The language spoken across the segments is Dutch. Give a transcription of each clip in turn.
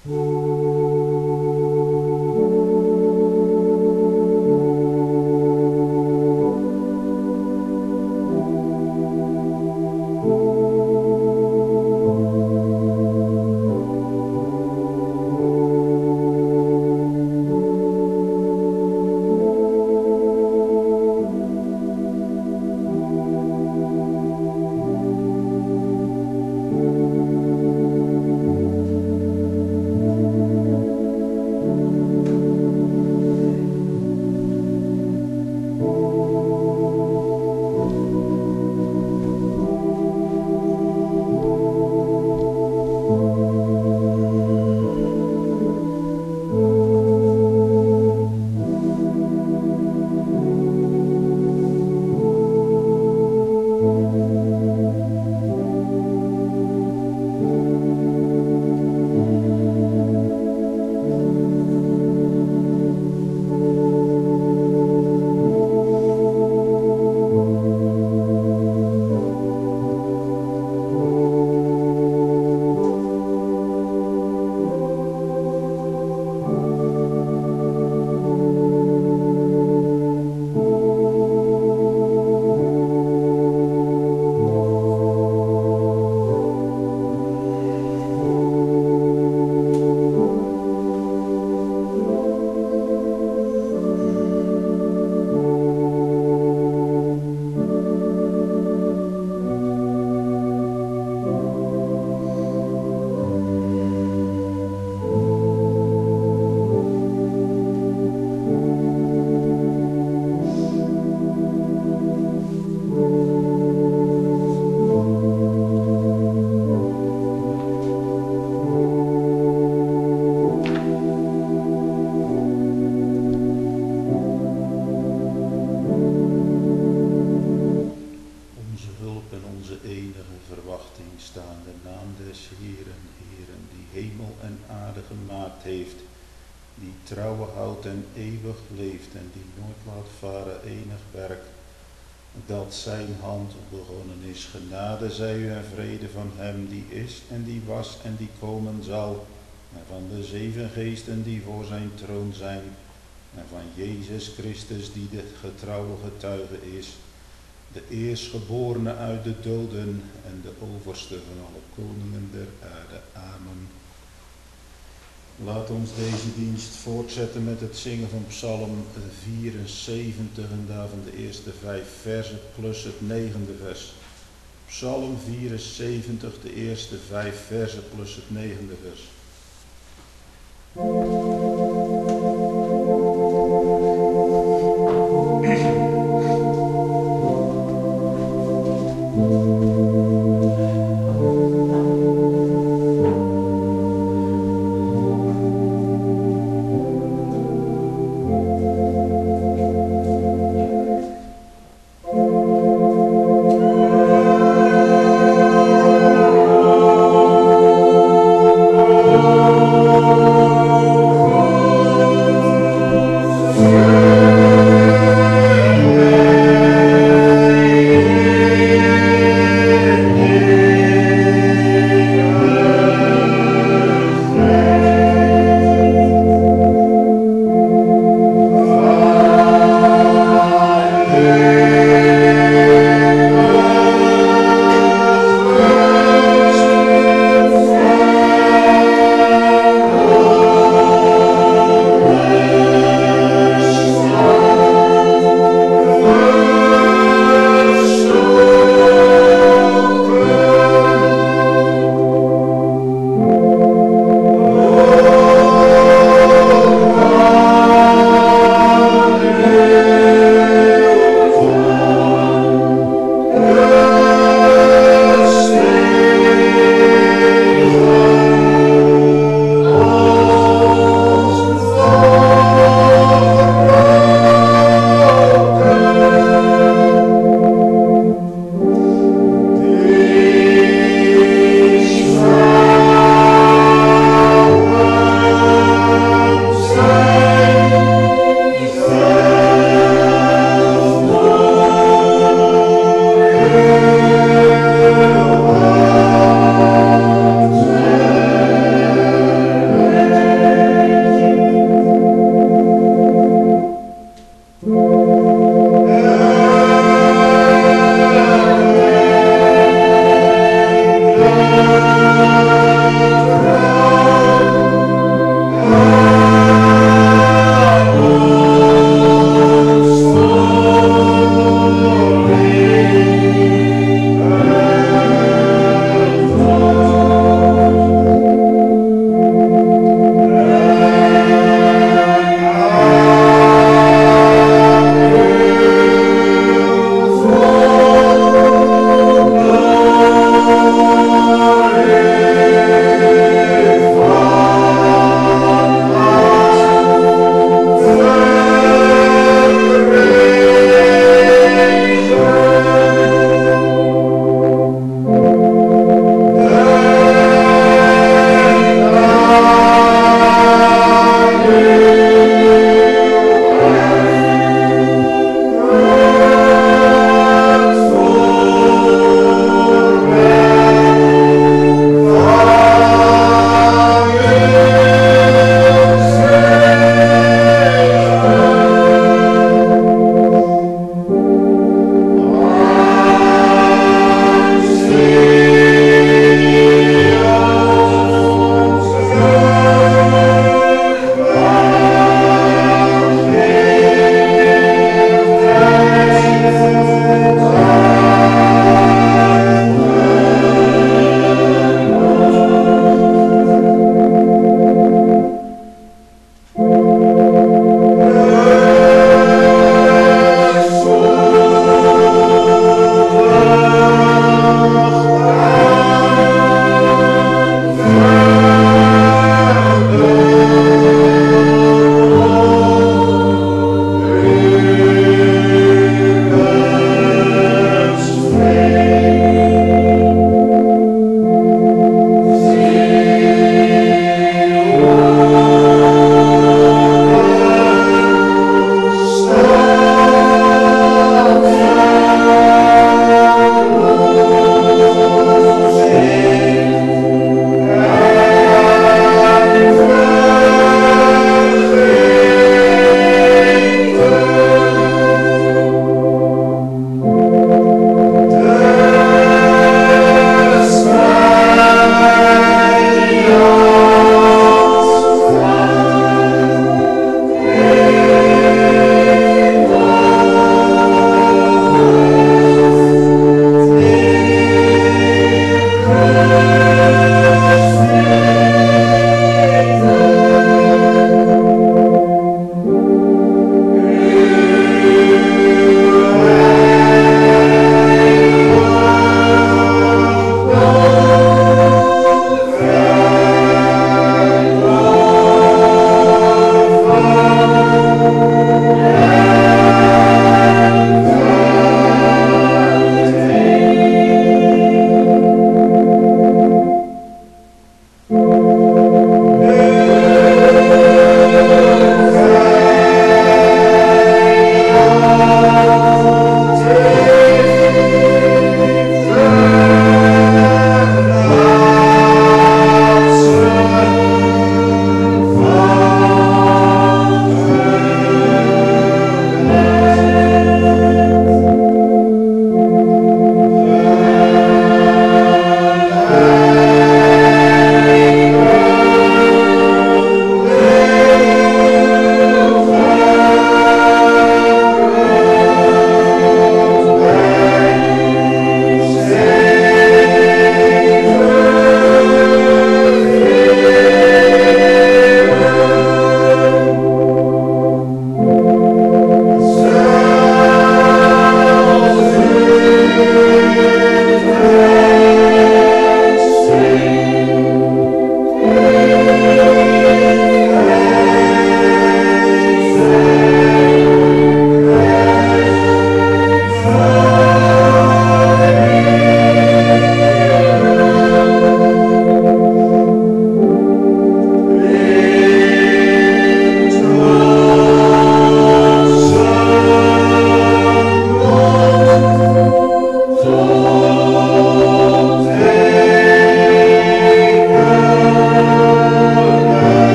Trouwe houdt en eeuwig leeft en die nooit laat varen enig werk, dat zijn hand begonnen is. Genade zij u en vrede van hem die is en die was en die komen zal, en van de 7 geesten die voor zijn troon zijn, en van Jezus Christus die de getrouwe getuige is, de eerstgeborene uit de doden en de overste van alle koningen der aarde. Amen. Laat ons deze dienst voortzetten met het zingen van Psalm 74 en daarvan de eerste 5 versen plus het 9e vers. Psalm 74, de eerste 5 versen plus het 9e vers.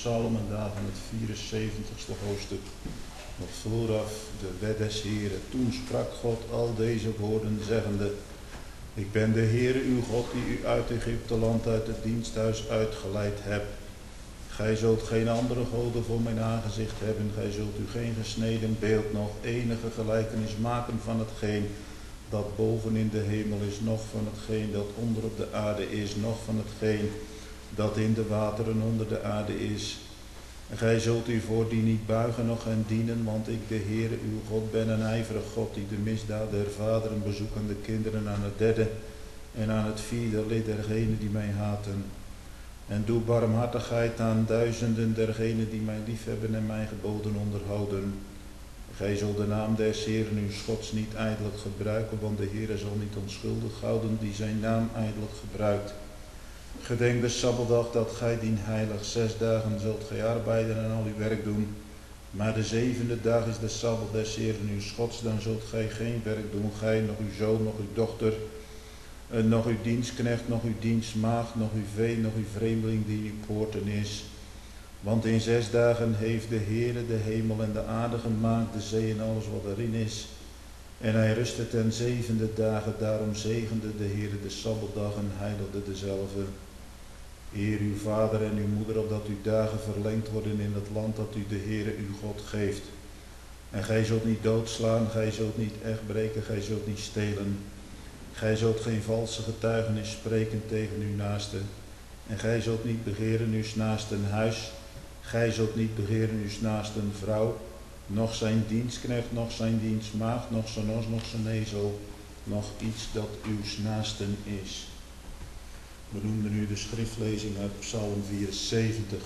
psalm en daarvan het 74ste hoofdstuk. Nog vooraf de wet des Heeren. Toen sprak God al deze woorden zeggende: Ik ben de Heere uw God die u uit Egypte land uit het diensthuis uitgeleid heb. Gij zult geen andere goden voor mijn aangezicht hebben. Gij zult u geen gesneden beeld nog enige gelijkenis maken van hetgeen dat boven in de hemel is, noch van hetgeen dat onder op de aarde is, noch van hetgeen dat in de wateren onder de aarde is. En gij zult u voor die niet buigen, noch hen dienen, want ik, de Heere uw God, ben een ijverig God, die de misdaad der vaderen bezoekt aan de kinderen aan het derde en aan het vierde lid dergenen die mij haten. En doe barmhartigheid aan duizenden dergenen die mij liefhebben en mijn geboden onderhouden. Gij zult de naam des Heeren uw Gods niet ijdelijk gebruiken, want de Heere zal niet onschuldig houden die zijn naam ijdelijk gebruikt. Gedenk de Sabbatdag dat gij dien heilig. 6 dagen zult gij arbeiden en al uw werk doen. Maar de 7e dag is de Sabbat des Heeren uw Gods, dan zult gij geen werk doen, gij, nog uw zoon, nog uw dochter, nog uw dienstknecht, nog uw dienstmaagd, nog uw vee, nog uw vreemdeling die in uw poorten is. Want in 6 dagen heeft de Heere de hemel en de aarde gemaakt, de zee en alles wat erin is. En hij rustte ten 7e dagen, daarom zegende de Heere de Sabbatdag en heiligde dezelve. Eer uw vader en uw moeder, opdat uw dagen verlengd worden in het land dat u de Heere uw God geeft. En gij zult niet doodslaan, gij zult niet echt breken, gij zult niet stelen. Gij zult geen valse getuigenis spreken tegen uw naaste. En gij zult niet begeren uw naasten huis. Gij zult niet begeren uw naasten vrouw, noch zijn dienstknecht, noch zijn dienstmaagd, noch zijn os, noch zijn ezel, noch iets dat uw naasten is. We noemden nu de schriftlezing uit Psalm 74.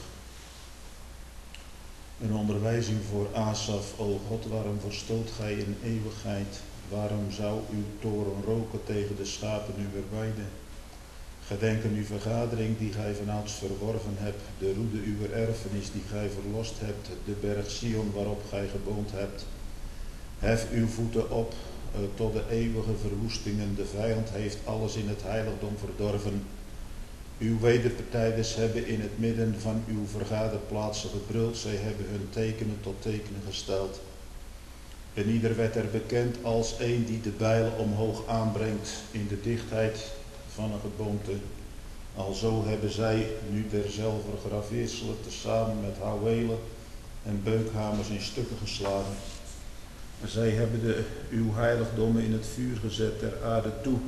Een onderwijzing voor Asaf. O God, waarom verstoot gij in eeuwigheid? Waarom zou uw toren roken tegen de schapen uwer weide? Gedenk aan uw vergadering die gij vanouds verworven hebt, de roede uwer erfenis die gij verlost hebt, de berg Sion waarop gij gewoond hebt. Hef uw voeten op tot de eeuwige verwoestingen, de vijand heeft alles in het heiligdom verdorven. Uw wederpartijders hebben in het midden van uw vergaderplaatsen gebruld, zij hebben hun tekenen tot tekenen gesteld. En ieder werd er bekend als een die de bijl omhoog aanbrengt in de dichtheid van een geboomte. Alzo hebben zij nu derzelver grafeerselen tezamen met houwelen en beukhamers in stukken geslagen. Zij hebben uw heiligdommen in het vuur gezet ter aarde toe.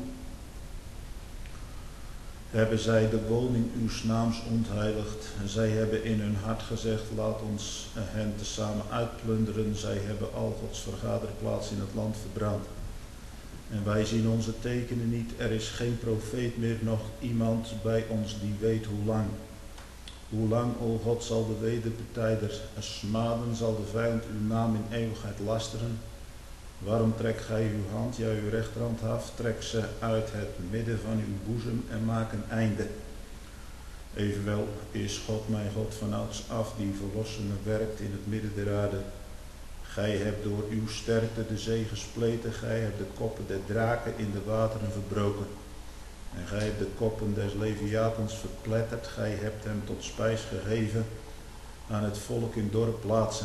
Hebben zij de woning uws naams ontheiligd. Zij hebben in hun hart gezegd, laat ons hen tezamen uitplunderen. Zij hebben al Gods vergaderplaats in het land verbrand. En wij zien onze tekenen niet. Er is geen profeet meer, nog iemand bij ons die weet hoe lang. Hoe lang, o God, zal de wederpartijder smaden, zal de vijand uw naam in eeuwigheid lasteren? Waarom trekt gij uw hand, ja uw rechterhand af, trek ze uit het midden van uw boezem en maak een einde. Evenwel is God mijn God vanouds af, die verlossingen werkt in het midden der aarde. Gij hebt door uw sterkte de zee gespleten, gij hebt de koppen der draken in de wateren verbroken. En gij hebt de koppen des Leviathans verpletterd, gij hebt hem tot spijs gegeven aan het volk in dorpplaatsen.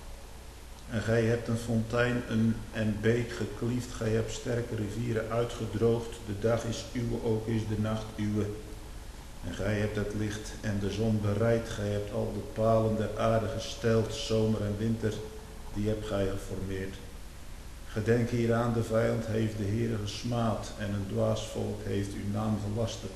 En gij hebt een fontein en beek gekliefd, gij hebt sterke rivieren uitgedroogd, de dag is uwe, ook is de nacht uwe. En gij hebt het licht en de zon bereid, gij hebt al de palen der aarde gesteld, zomer en winter, die hebt gij geformeerd. Gedenk hieraan, de vijand heeft de Heere gesmaad en een dwaas volk heeft uw naam gelasterd.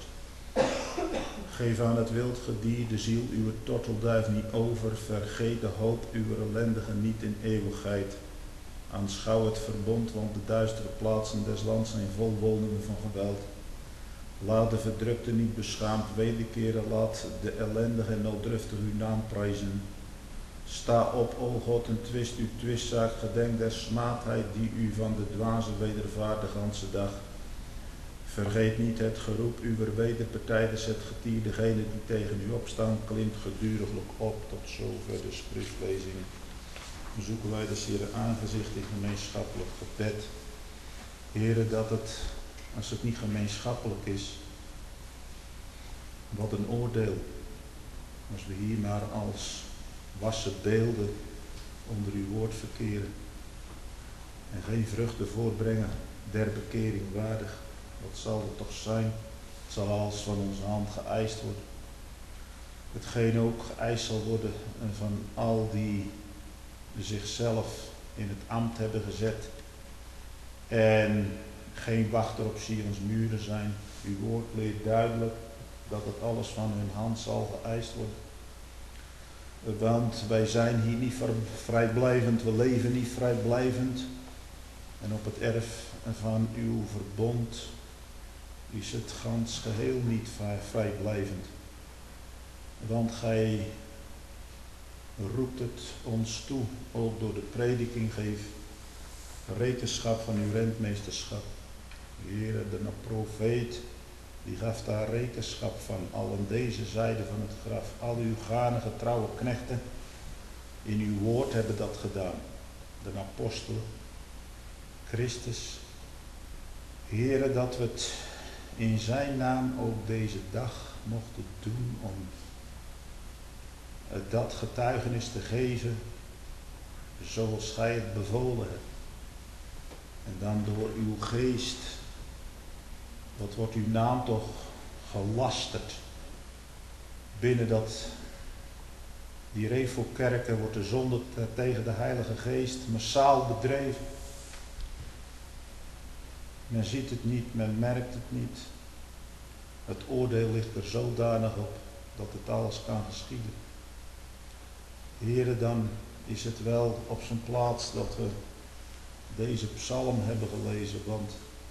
Geef aan het wild gedier de ziel uw tortelduif niet over, vergeet de hoop uw ellendigen niet in eeuwigheid. Aanschouw het verbond, want de duistere plaatsen des lands zijn vol woningen van geweld. Laat de verdrukte niet beschaamd wederkeren, laat de ellendige en nooddruftig uw naam prijzen. Sta op, o God, en twist uw twistzaak, gedenk der smaadheid die u van de dwaze wedervaart de ganse dag. Vergeet niet het geroep uwer wederpartijders, het getier, degene die tegen u opstaan, klimt geduriglijk op. Tot zover de schriftlezing. Zoeken wij dus Heere aangezicht in gemeenschappelijk gebed. Heere, dat het, als het niet gemeenschappelijk is, wat een oordeel. Als we hier maar als wassen beelden onder uw woord verkeren en geen vruchten voortbrengen der bekering waardig, wat zal het toch zijn? Het zal alles van onze hand geëist worden. Hetgeen ook geëist zal worden van al die zichzelf in het ambt hebben gezet en geen wachter op Sions muren zijn. Uw woord leert duidelijk dat het alles van hun hand zal geëist worden. Want wij zijn hier niet vrijblijvend, we leven niet vrijblijvend. En op het erf van uw verbond is het gans geheel niet vrijblijvend. Want gij roept het ons toe, ook door de prediking geef rekenschap van uw rentmeesterschap. Heere, de profeet, die gaf daar rekenschap van, al aan deze zijde van het graf. Al uw ganige trouwe knechten in uw woord hebben dat gedaan. De apostelen, Christus. Heere, dat we het in zijn naam ook deze dag mochten doen om dat getuigenis te geven zoals gij het bevolen hebt. En dan door uw geest, wat wordt uw naam toch gelasterd. Binnen die Revo-kerken wordt de zonde tegen de Heilige Geest massaal bedreven. Men ziet het niet, men merkt het niet. Het oordeel ligt er zodanig op dat het alles kan geschieden. Heere, dan is het wel op zijn plaats dat we deze psalm hebben gelezen, want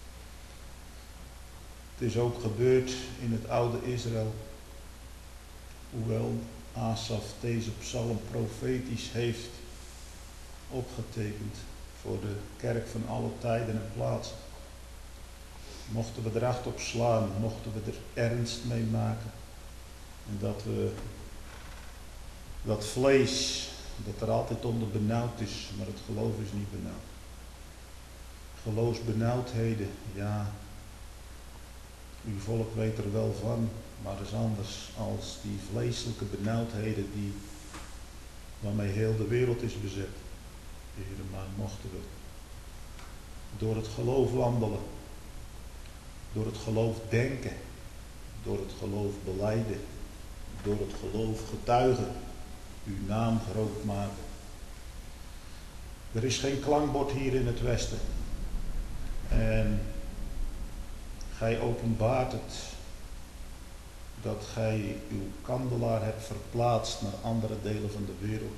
het is ook gebeurd in het oude Israël, hoewel Asaf deze psalm profetisch heeft opgetekend voor de kerk van alle tijden en plaatsen. Mochten we er acht op slaan, mochten we er ernst mee maken en dat we dat vlees, dat er altijd onder benauwd is, maar het geloof is niet benauwd. Geloofsbenauwdheden, ja, uw volk weet er wel van, maar dat is anders als die vleeselijke benauwdheden waarmee heel de wereld is bezet. Heere, maar mochten we door het geloof wandelen, door het geloof denken, door het geloof belijden, door het geloof getuigen, uw naam groot maken. Er is geen klankbord hier in het Westen. En gij openbaart het dat gij uw kandelaar hebt verplaatst naar andere delen van de wereld.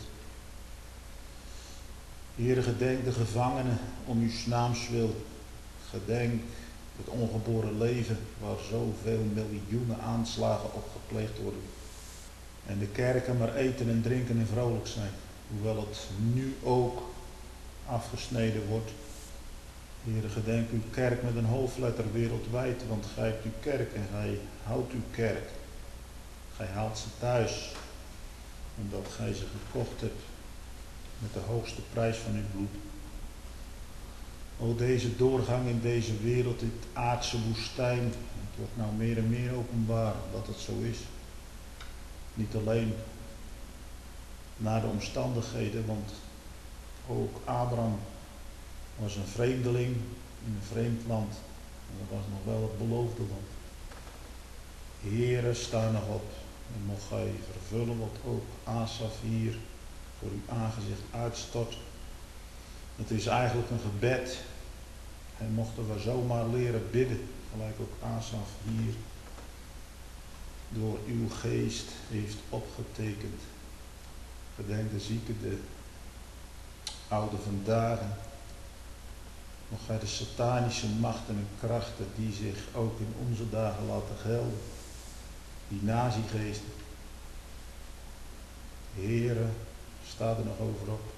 Heere, gedenk de gevangenen om uw naams wil. Gedenk het ongeboren leven waar zoveel miljoenen aanslagen op gepleegd worden. En de kerken maar eten en drinken en vrolijk zijn. Hoewel het nu ook afgesneden wordt. Heere, gedenk uw kerk met een hoofdletter wereldwijd, want gij hebt uw kerk en gij houdt uw kerk. Gij haalt ze thuis, omdat gij ze gekocht hebt met de hoogste prijs van uw bloed. O, deze doorgang in deze wereld, dit aardse woestijn, het wordt nou meer en meer openbaar dat het zo is. Niet alleen naar de omstandigheden, want ook Abraham was een vreemdeling in een vreemd land. En dat was nog wel het beloofde land. Heere, sta nog op en mocht gij vervullen wat ook Asaf hier voor uw aangezicht uitstort. Het is eigenlijk een gebed. En mochten we zomaar leren bidden, gelijk ook Asaf hier door uw geest heeft opgetekend. Gedenk de zieken, de oude vandaag. Mocht gij de satanische machten en krachten die zich ook in onze dagen laten gelden, die nazi-geesten. Heere, sta er nog over op.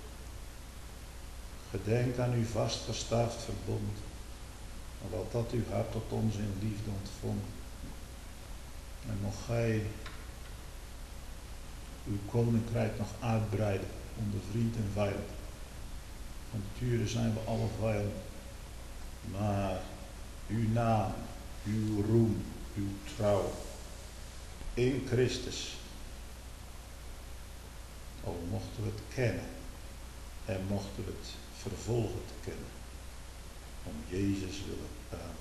Gedenk aan uw vastgestaafd verbond, en wat dat uw hart tot ons in liefde ontvong. En mocht gij uw koninkrijk nog uitbreiden onder vriend en vijand. Want tuurlijk zijn we alle vijanden. Maar uw naam, uw roem, uw trouw in Christus al mochten we het kennen en mochten we het vervolgen te kennen. Om Jezus willen. Amen.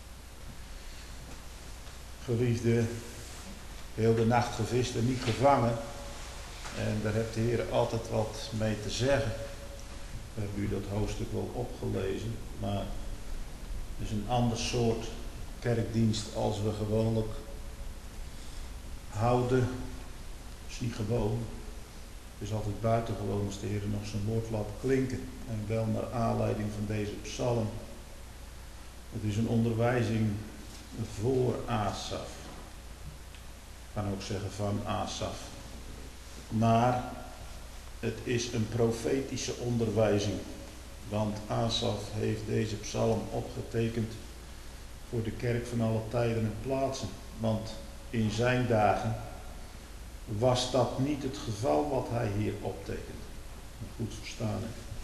Geliefde, heel de nacht gevist en niet gevangen. En daar heeft de Heer altijd wat mee te zeggen. We hebben u dat hoofdstuk wel opgelezen, maar het is een ander soort kerkdienst als we gewoonlijk houden. Het is niet gewoon. Het is altijd buitengewoon als de Heer nog zijn woord laat klinken. En wel naar aanleiding van deze psalm. Het is een onderwijzing voor Asaf. Ik kan ook zeggen van Asaf. Maar het is een profetische onderwijzing. Want Asaf heeft deze psalm opgetekend voor de kerk van alle tijden en plaatsen. Want in zijn dagen was dat niet het geval wat hij hier optekent. Goed verstaan.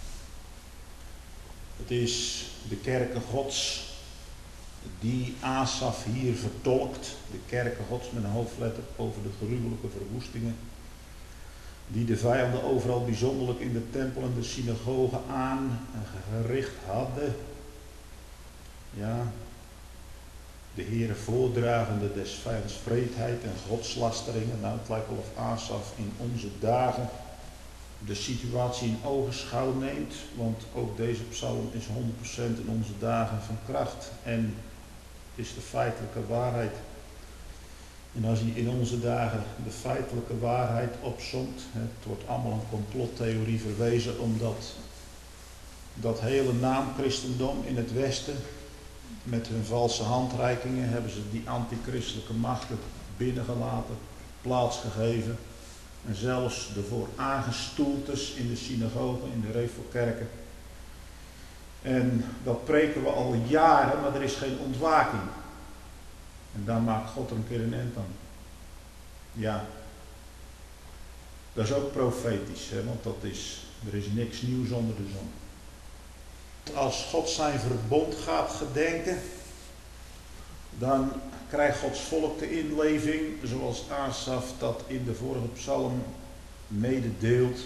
Het is de kerken Gods die Asaf hier vertolkt. De kerken Gods met een hoofdletter over de gruwelijke verwoestingen. Die de vijanden overal bijzonderlijk in de tempel en de synagogen aangericht hadden. Ja, de Heere voordragende des vijands vreedheid en godslasteringen. Nou, het lijkt wel of Asaf in onze dagen de situatie in ogenschouw neemt. Want ook deze psalm is 100% in onze dagen van kracht. En is de feitelijke waarheid. En als hij in onze dagen de feitelijke waarheid opsomt, het wordt allemaal een complottheorie verwezen, omdat dat hele naamchristendom in het Westen, met hun valse handreikingen, hebben ze die antichristelijke machten binnengelaten, plaatsgegeven. En zelfs de vooraangestoeltes in de synagogen, in de revelkerken. En dat preken we al jaren, maar er is geen ontwaking. En daar maakt God er een keer een eind aan. Ja. Dat is ook profetisch, hè, want er is niks nieuws onder de zon. Als God zijn verbond gaat gedenken, dan krijgt Gods volk de inleving, zoals Asaf dat in de vorige psalm mededeelt.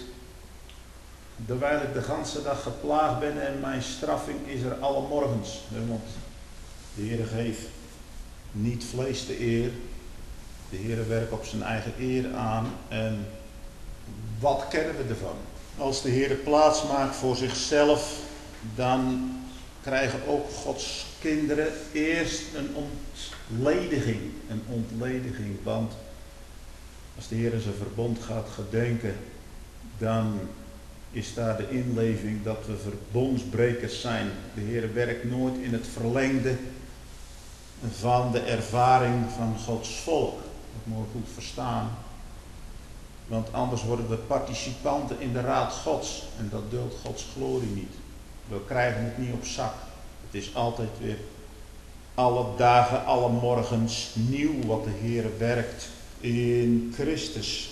Terwijl ik de ganse dag geplaagd ben en mijn straffing is er alle morgens. Want de Heer geeft niet vlees de eer. De Heer werkt op zijn eigen eer aan. En wat kennen we ervan? Als de Heer plaats maakt voor zichzelf, dan krijgen ook Gods kinderen eerst een ontlediging. Een ontlediging, want als de Heer zijn verbond gaat gedenken, dan is daar de inleving dat we verbondsbrekers zijn. De Heer werkt nooit in het verlengde van de ervaring van Gods volk. Dat moet je goed verstaan. Want anders worden we participanten in de raad Gods. En dat duldt Gods glorie niet. We krijgen het niet op zak. Het is altijd weer alle dagen, alle morgens nieuw wat de Heer werkt in Christus.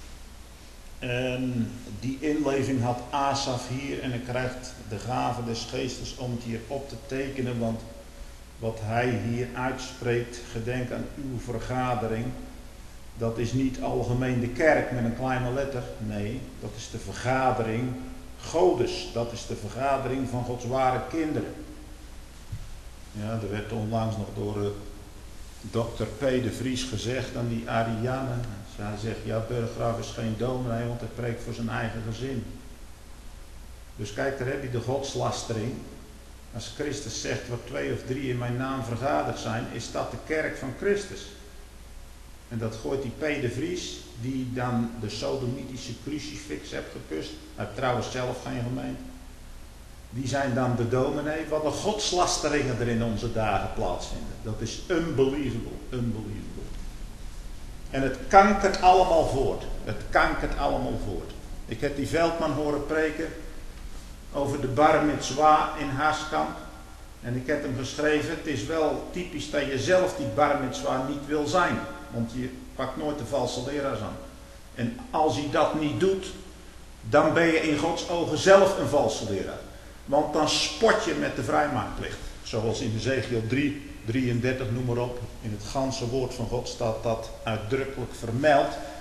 En die inleving had Asaf hier en hij krijgt de gave des geestes om het hier op te tekenen. Want wat hij hier uitspreekt, gedenk aan uw vergadering, dat is niet algemeen de kerk met een kleine letter. Nee, dat is de vergadering Godes. Dat is de vergadering van Gods ware kinderen. Ja, er werd onlangs nog door dokter P. de Vries gezegd aan die Arianen. Hij zegt, ja, Burggraaf is geen dominee, want hij preekt voor zijn eigen gezin. Dus kijk, daar heb je de godslastering. Als Christus zegt, waar 2 of 3 in mijn naam vergaderd zijn, is dat de kerk van Christus. En dat gooit die P. de Vries, die dan de sodomitische crucifix heeft gekust. Hij heeft trouwens zelf geen gemeente. Die zijn dan de dominee. Wat een godslasteringen er in onze dagen plaatsvinden. Dat is unbelievable, unbelievable. En het kankert allemaal voort. Het kankert allemaal voort. Ik heb die Veldman horen preken over de bar mitzwa in Haaskamp. En ik heb hem geschreven, het is wel typisch dat je zelf die bar mitzwa niet wil zijn. Want je pakt nooit de valse leraars aan. En als hij dat niet doet, dan ben je in Gods ogen zelf een valse leraar. Want dan spot je met de vrijmaakplicht. Zoals in Ezekiel 3:33, noem maar op. In het ganse woord van God staat dat uitdrukkelijk vermeld.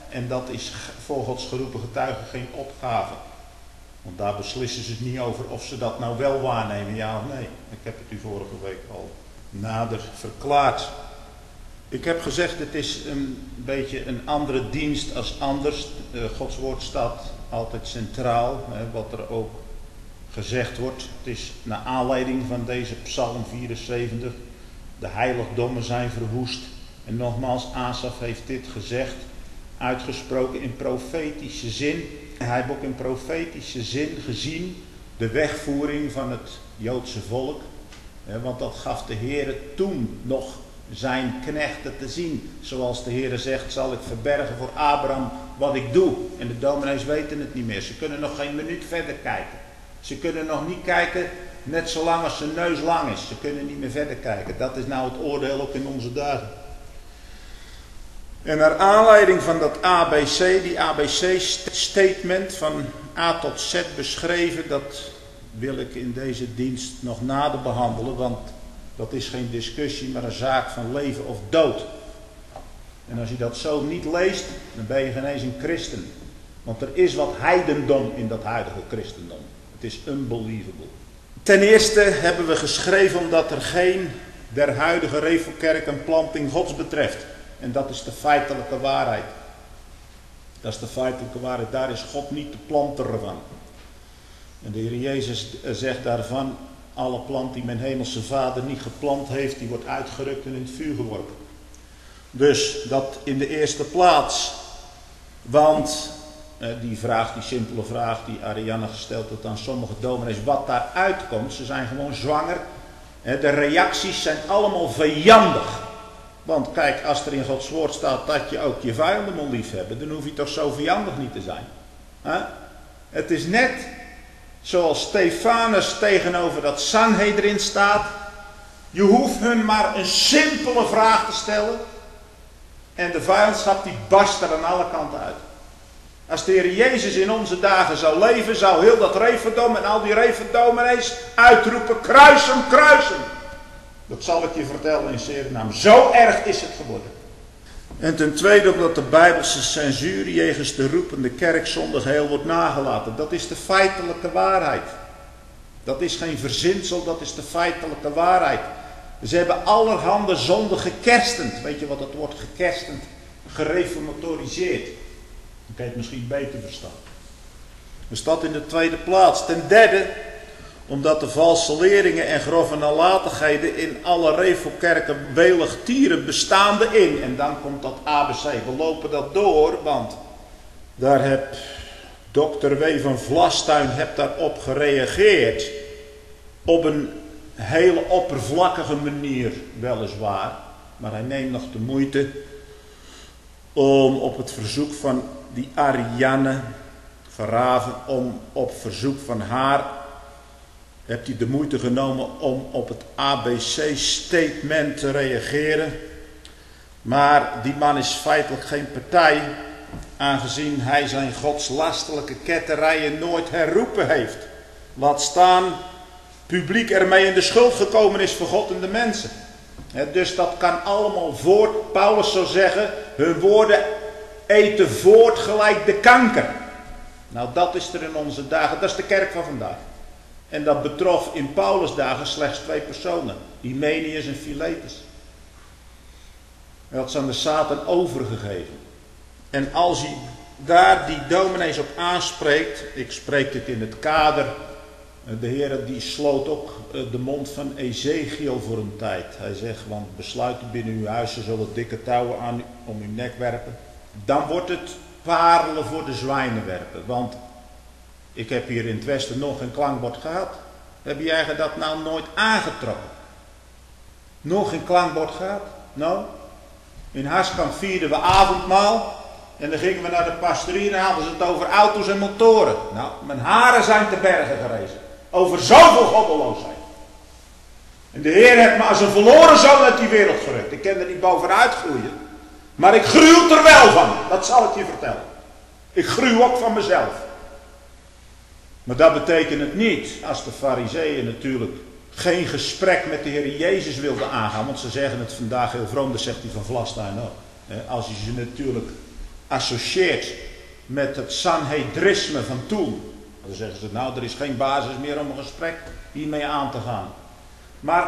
En dat is voor Gods geroepen getuigen geen opgave. Want daar beslissen ze het niet over of ze dat nou wel waarnemen, ja of nee. Ik heb het u vorige week al nader verklaard. Ik heb gezegd, het is een beetje een andere dienst als anders. Gods woord staat altijd centraal, wat er ook gezegd wordt. Het is naar aanleiding van deze Psalm 74. De heiligdommen zijn verwoest. En nogmaals, Asaf heeft dit gezegd, uitgesproken in profetische zin. Hij heeft ook in profetische zin gezien de wegvoering van het Joodse volk. Want dat gaf de Heere toen nog zijn knechten te zien. Zoals de Heere zegt, zal ik verbergen voor Abraham wat ik doe. En de dominees weten het niet meer. Ze kunnen nog geen minuut verder kijken. Ze kunnen nog niet kijken net zolang als zijn neus lang is. Ze kunnen niet meer verder kijken. Dat is nou het oordeel ook in onze dagen. En naar aanleiding van dat ABC, die ABC-statement van A tot Z beschreven, dat wil ik in deze dienst nog nader behandelen, want dat is geen discussie, maar een zaak van leven of dood. En als je dat zo niet leest, dan ben je geen eens een christen. Want er is wat heidendom in dat huidige christendom. Het is unbelievable. Ten eerste hebben we geschreven omdat er geen der huidige Revelkerk een planting Gods betreft. En dat is de feitelijke waarheid. Dat is de feitelijke waarheid. Daar is God niet de planter van. En de Heer Jezus zegt daarvan, alle plant die mijn hemelse Vader niet geplant heeft, die wordt uitgerukt en in het vuur geworpen. Dus dat in de eerste plaats. Want die simpele vraag die Arianna gesteld heeft aan sommige dominees, wat daaruit komt, ze zijn gewoon zwanger. De reacties zijn allemaal vijandig. Want kijk, als er in Gods woord staat dat je ook je vijanden moet lief hebben, dan hoef je toch zo vijandig niet te zijn. Het is net zoals Stefanus tegenover dat Sanhedrin staat. Je hoeft hun maar een simpele vraag te stellen. En de vijandschap die barst er aan alle kanten uit. Als de Heer Jezus in onze dagen zou leven, zou heel dat Referdom en al die Referdominees uitroepen, kruisen, kruisen. Dat zal ik je vertellen in Suriname. Zo erg is het geworden. En ten tweede omdat de Bijbelse censuur jegens de roepende kerk zonder geheel wordt nagelaten. Dat is de feitelijke waarheid. Dat is geen verzinsel, dat is de feitelijke waarheid. Ze hebben allerhande zonden gekerstend. Weet je wat het woord gekerstend? Gereformatoriseerd. Dan kan je het misschien beter verstaan. Dus dat in de tweede plaats. Ten derde, omdat de valse leringen en grove nalatigheden in alle revelkerken welig tieren bestaande in. En dan komt dat ABC. We lopen dat door, want daar heb Dr. W. van Vlastuin daarop gereageerd. Op een hele oppervlakkige manier, weliswaar. Maar hij neemt nog de moeite om op het verzoek van die Ariane Verraven, om op verzoek van haar, heeft hij de moeite genomen om op het ABC-statement te reageren. Maar die man is feitelijk geen partij, aangezien hij zijn godslastelijke ketterijen nooit herroepen heeft. Laat staan, publiek ermee in de schuld gekomen is voor God en de mensen. Dus dat kan allemaal voort. Paulus zou zeggen, hun woorden eten voort gelijk de kanker. Nou, dat is er in onze dagen. Dat is de kerk van vandaag. En dat betrof in Paulus' dagen slechts 2 personen. Hymenius en Philetus. Hij had ze aan de Satan overgegeven. En als hij daar die dominees op aanspreekt. Ik spreek dit in het kader. De Heer die sloot ook de mond van Ezekiel voor een tijd. Hij zegt, want besluit u binnen uw huis, ze zullen dikke touwen om uw nek werpen. Dan wordt het parelen voor de zwijnen werpen. Want ik heb hier in het westen nog geen klankbord gehad. Heb jij dat nou nooit aangetrokken? Nog geen klankbord gehad? Nou, in Harskamp vierden we avondmaal. En dan gingen we naar de pastorie en hadden ze het over auto's en motoren. Nou, mijn haren zijn te bergen gerezen. Over zoveel goddeloosheid. En de Heer heeft me als een verloren zoon uit die wereld gerukt. Ik kan er niet bovenuit groeien. Maar ik gruw er wel van. Dat zal ik je vertellen. Ik gruw ook van mezelf. Maar dat betekent het niet, als de farizeeën natuurlijk geen gesprek met de Heer Jezus wilden aangaan. Want ze zeggen het vandaag heel vroom, dat zegt hij van Vlastuin ook. Als je ze natuurlijk associeert met het Sanhedrisme van toen. Dan zeggen ze, nou, er is geen basis meer om een gesprek hiermee aan te gaan. Maar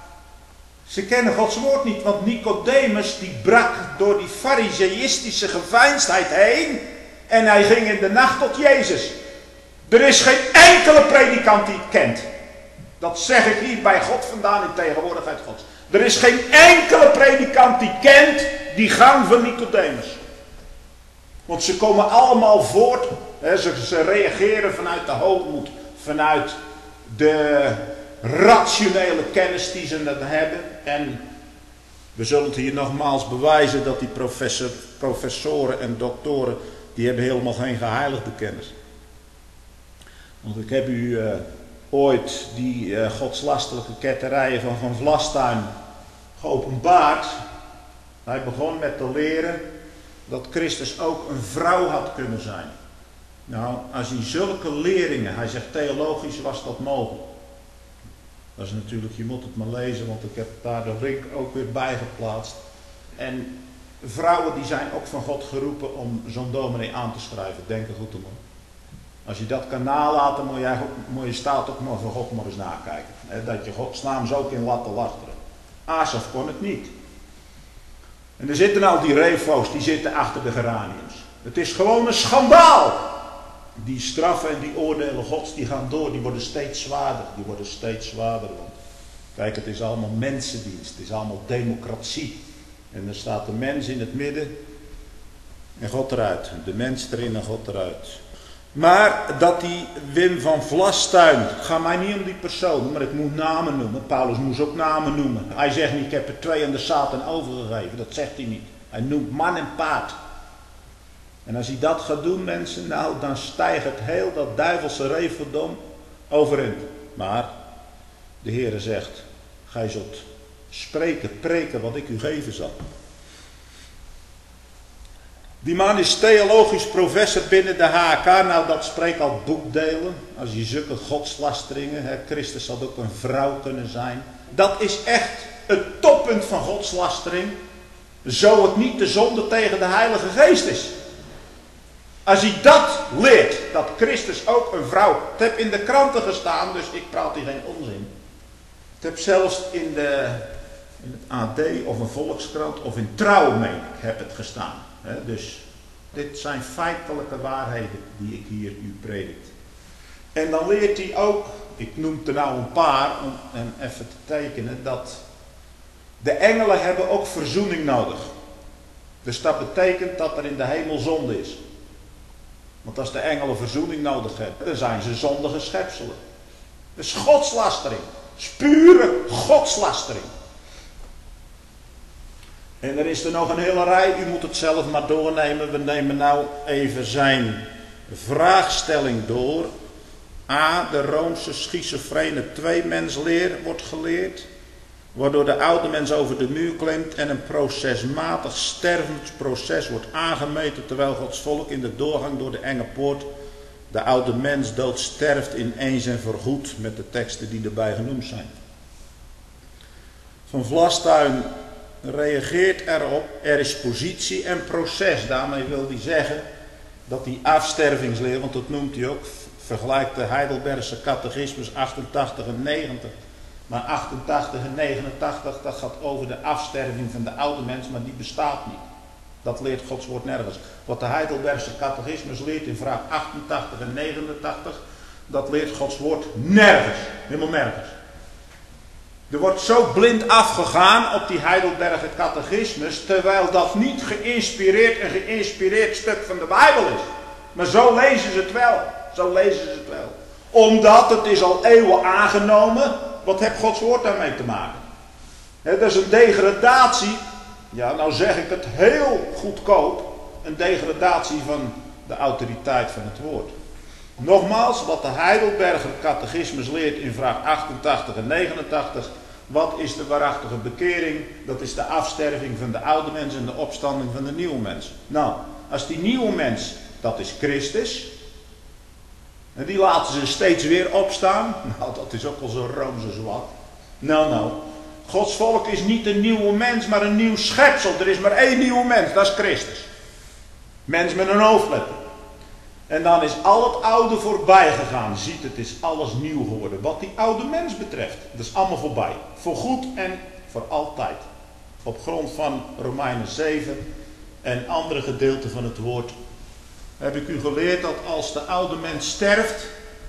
ze kennen Gods woord niet, want Nicodemus die brak door die fariseïstische geveinsdheid heen en hij ging in de nacht tot Jezus. Er is geen enkele predikant die het kent. Dat zeg ik hier bij God vandaan in tegenwoordigheid Gods. Er is geen enkele predikant die kent die gang van Nicodemus. Want ze komen allemaal voort, ze reageren vanuit de hoogmoed, vanuit de rationele kennis die ze dan hebben. En we zullen het hier nogmaals bewijzen dat die professoren en doktoren, die hebben helemaal geen geheiligde kennis. Want ik heb u ooit die godslastelijke ketterijen van Vlastuin geopenbaard. Hij begon met te leren dat Christus ook een vrouw had kunnen zijn. Nou, als hij zulke leringen, hij zegt theologisch was dat mogelijk. Dat is natuurlijk, je moet het maar lezen, want ik heb daar de link ook weer bij geplaatst. En vrouwen die zijn ook van God geroepen om zo'n dominee aan te schrijven, denk er goed om. Als je dat kan nalaten, moet je staat ook maar van God maar eens nakijken. Dat je Gods naam zo in laten lasteren. Asaf kon het niet. En er zitten al die refo's, die zitten achter de geraniums. Het is gewoon een schandaal. Die straffen en die oordelen Gods, die gaan door, die worden steeds zwaarder. Die worden steeds zwaarder. Want kijk, het is allemaal mensendienst, het is allemaal democratie. En er staat de mens in het midden en God eruit. De mens erin en God eruit. Maar dat die Wim van Vlastuin, het gaat mij niet om die persoon, maar ik moet namen noemen. Paulus moest ook namen noemen. Hij zegt niet, ik heb er 2 aan de Satan overgegeven. Dat zegt hij niet. Hij noemt man en paard. En als hij dat gaat doen, mensen, nou, dan stijgt het heel dat duivelse reefverdom overeind. Maar de Heere zegt, gij zult spreken, preken wat ik u geven zal. Die man is theologisch professor binnen de HK. Nou, dat spreekt al boekdelen. Als je zulke godslasteringen, Christus had ook een vrouw kunnen zijn. Dat is echt het toppunt van godslastering. Zo het niet de zonde tegen de Heilige Geest is. Als hij dat leert, dat Christus ook een vrouw. Het heb in de kranten gestaan, dus ik praat hier geen onzin. Het heb zelfs in het AD of een Volkskrant of in Trouw, meen ik, heb het gestaan. Dus dit zijn feitelijke waarheden die ik hier u predikt. En dan leert hij ook, ik noem er nou een paar om hem even te tekenen, dat de engelen hebben ook verzoening nodig. Dus dat betekent dat er in de hemel zonde is. Want als de engelen verzoening nodig hebben, dan zijn ze zondige schepselen. Dat is godslastering. Dat is pure godslastering. En er is er nog een hele rij, u moet het zelf maar doornemen. We nemen nou even zijn vraagstelling door. A, de Roomse schizofrene tweemensleer wordt geleerd. Waardoor de oude mens over de muur klimt en een procesmatig stervensproces wordt aangemeten. Terwijl Gods volk in de doorgang door de enge poort de oude mens dood sterft in eens en voorgoed met de teksten die erbij genoemd zijn. Van Vlastuin reageert erop, er is positie en proces. Daarmee wil hij zeggen dat die afstervingsleer, want dat noemt hij ook, vergelijkt de Heidelbergse catechismus 88 en 90. Maar 88 en 89, dat gaat over de afsterving van de oude mens, maar die bestaat niet. Dat leert Gods woord nergens. Wat de Heidelbergse catechismus leert in vraag 88 en 89, dat leert Gods woord nergens. Helemaal nergens. Er wordt zo blind afgegaan op die Heidelberger catechismus, terwijl dat niet geïnspireerd stuk van de Bijbel is. Maar zo lezen ze het wel. Zo lezen ze het wel. Omdat het is al eeuwen aangenomen. Wat heeft Gods woord daarmee te maken? Dat is een degradatie. Ja, nou zeg ik het heel goedkoop. Een degradatie van de autoriteit van het woord. Nogmaals, wat de Heidelberger catechismus leert in vraag 88 en 89. Wat is de waarachtige bekering? Dat is de afsterving van de oude mens en de opstanding van de nieuwe mens. Nou, als die nieuwe mens, dat is Christus. En die laten ze steeds weer opstaan. Nou, dat is ook al zo roomse zwak. Nou. Gods volk is niet een nieuwe mens, maar een nieuw schepsel. Er is maar één nieuwe mens, dat is Christus. Mens met een hoofdletter. En dan is al het oude voorbij gegaan. Ziet, het is alles nieuw geworden. Wat die oude mens betreft. Dat is allemaal voorbij. Voor goed en voor altijd. Op grond van Romeinen 7 en andere gedeelten van het woord heb ik u geleerd dat als de oude mens sterft,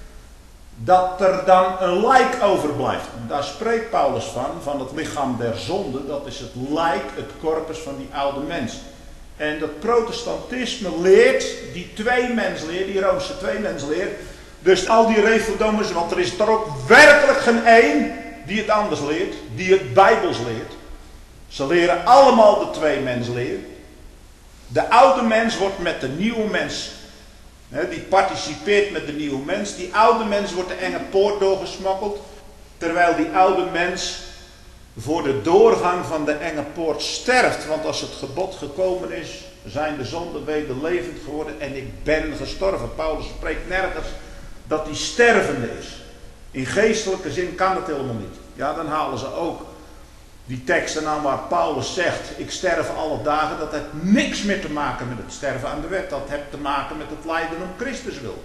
dat er dan een lijk overblijft. Daar spreekt Paulus van het lichaam der zonde. Dat is het lijk, het corpus van die oude mens. En dat protestantisme leert, die tweemensleer, die Roomse tweemensleer, dus al die reformers, want er is er ook werkelijk geen één die het anders leert, die het Bijbels leert. Ze leren allemaal de tweemensleer. De oude mens wordt met de nieuwe mens, die participeert met de nieuwe mens. Die oude mens wordt de enge poort doorgesmokkeld, terwijl die oude mens voor de doorgang van de enge poort sterft. Want als het gebod gekomen is, zijn de zonden weder levend geworden en ik ben gestorven. Paulus spreekt nergens dat hij stervende is. In geestelijke zin kan het helemaal niet. Ja, dan halen ze ook die teksten aan waar Paulus zegt, ik sterf alle dagen. Dat heeft niks meer te maken met het sterven aan de wet. Dat heeft te maken met het lijden om Christus wil.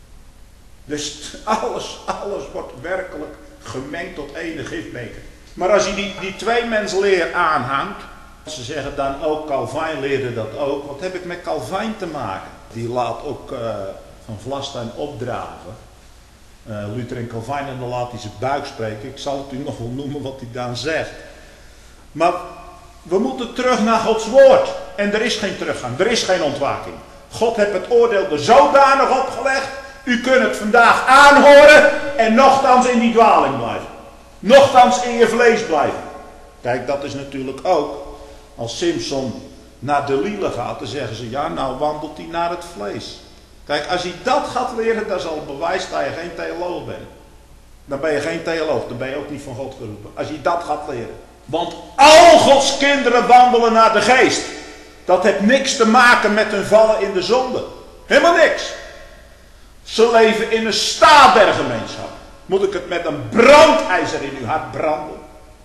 Dus alles wordt werkelijk gemengd tot één gifbeker. Maar als je die tweemensleer aanhangt, ze zeggen dan ook, Calvijn leerde dat ook. Wat heb ik met Calvijn te maken? Die laat ook van Vlastein opdragen. Luther en Calvijn, en dan laat hij zijn buik spreken. Ik zal het u nog wel noemen wat hij dan zegt. Maar we moeten terug naar Gods woord. En er is geen teruggang, er is geen ontwaking. God heeft het oordeel er zodanig opgelegd. U kunt het vandaag aanhoren en nochtans in die dwaling blijven. Nochtans in je vlees blijven. Kijk, dat is natuurlijk ook, als Simson naar Delila gaat, dan zeggen ze, ja, nou wandelt hij naar het vlees. Kijk, als hij dat gaat leren, dat is al bewijs dat je geen theoloog bent. Dan ben je geen theoloog, dan ben je ook niet van God geroepen. Als je dat gaat leren. Want al Gods kinderen wandelen naar de geest. Dat heeft niks te maken met hun vallen in de zonde. Helemaal niks. Ze leven in een staat der gemeenschap. Moet ik het met een brandijzer in uw hart branden?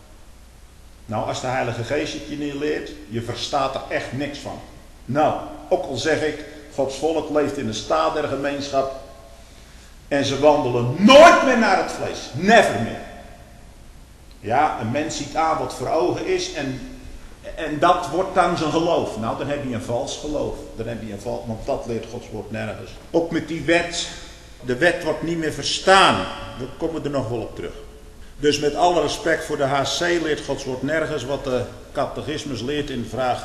Nou, als de Heilige Geest het je niet leert, je verstaat er echt niks van. Nou, ook al zeg ik, Gods volk leeft in een staat der gemeenschap. En ze wandelen nooit meer naar het vlees. Never meer. Ja, een mens ziet aan wat voor ogen is en dat wordt dan zijn geloof. Nou, dan heb je een vals geloof. Dan heb je een vals, want dat leert Gods woord nergens. Ook met die wet. De wet wordt niet meer verstaan. We komen er nog wel op terug. Dus met alle respect voor de HC leert Gods woord nergens wat de catechismus leert in vraag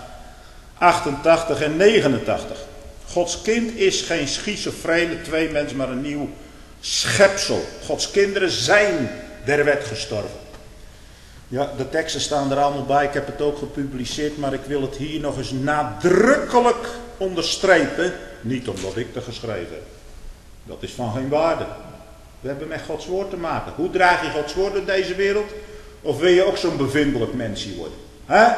88 en 89. Gods kind is geen schizofrene tweemens, maar een nieuw schepsel. Gods kinderen zijn der wet gestorven. Ja, de teksten staan er allemaal bij. Ik heb het ook gepubliceerd, maar ik wil het hier nog eens nadrukkelijk onderstrepen. Niet omdat ik het geschreven heb. Dat is van geen waarde. We hebben met Gods woord te maken. Hoe draag je Gods woord in deze wereld? Of wil je ook zo'n bevindelijk mensje worden? Hè?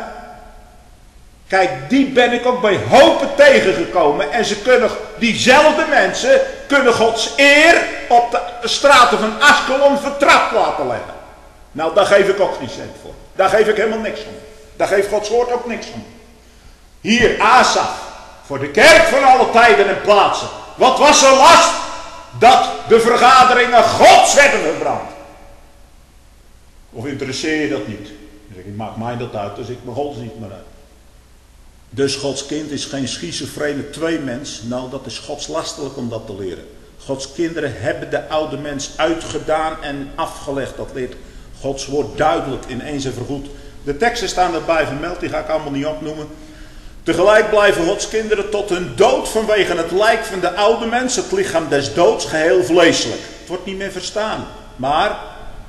Kijk, die ben ik ook bij hopen tegengekomen. En diezelfde mensen kunnen Gods eer op de straten van Askelon vertrapt laten leggen. Nou, daar geef ik ook geen cent voor. Daar geef ik helemaal niks om. Daar geeft Gods woord ook niks om. Hier, Asaf, voor de kerk van alle tijden en plaatsen. Wat was er last? Dat de vergaderingen Gods werden verbrand. Of interesseer je dat niet? Dan zeg ik, maakt mij dat uit, dus ik me Gods niet meer uit. Dus Gods kind is geen schizofrene tweemens. Nou, dat is godslastelijk om dat te leren. Gods kinderen hebben de oude mens uitgedaan en afgelegd. Dat leert Gods woord duidelijk in eens en voorgoed. De teksten staan erbij vermeld, die ga ik allemaal niet opnoemen. Tegelijk blijven Gods kinderen tot hun dood vanwege het lijk van de oude mens, het lichaam des doods, geheel vleeselijk. Het wordt niet meer verstaan. Maar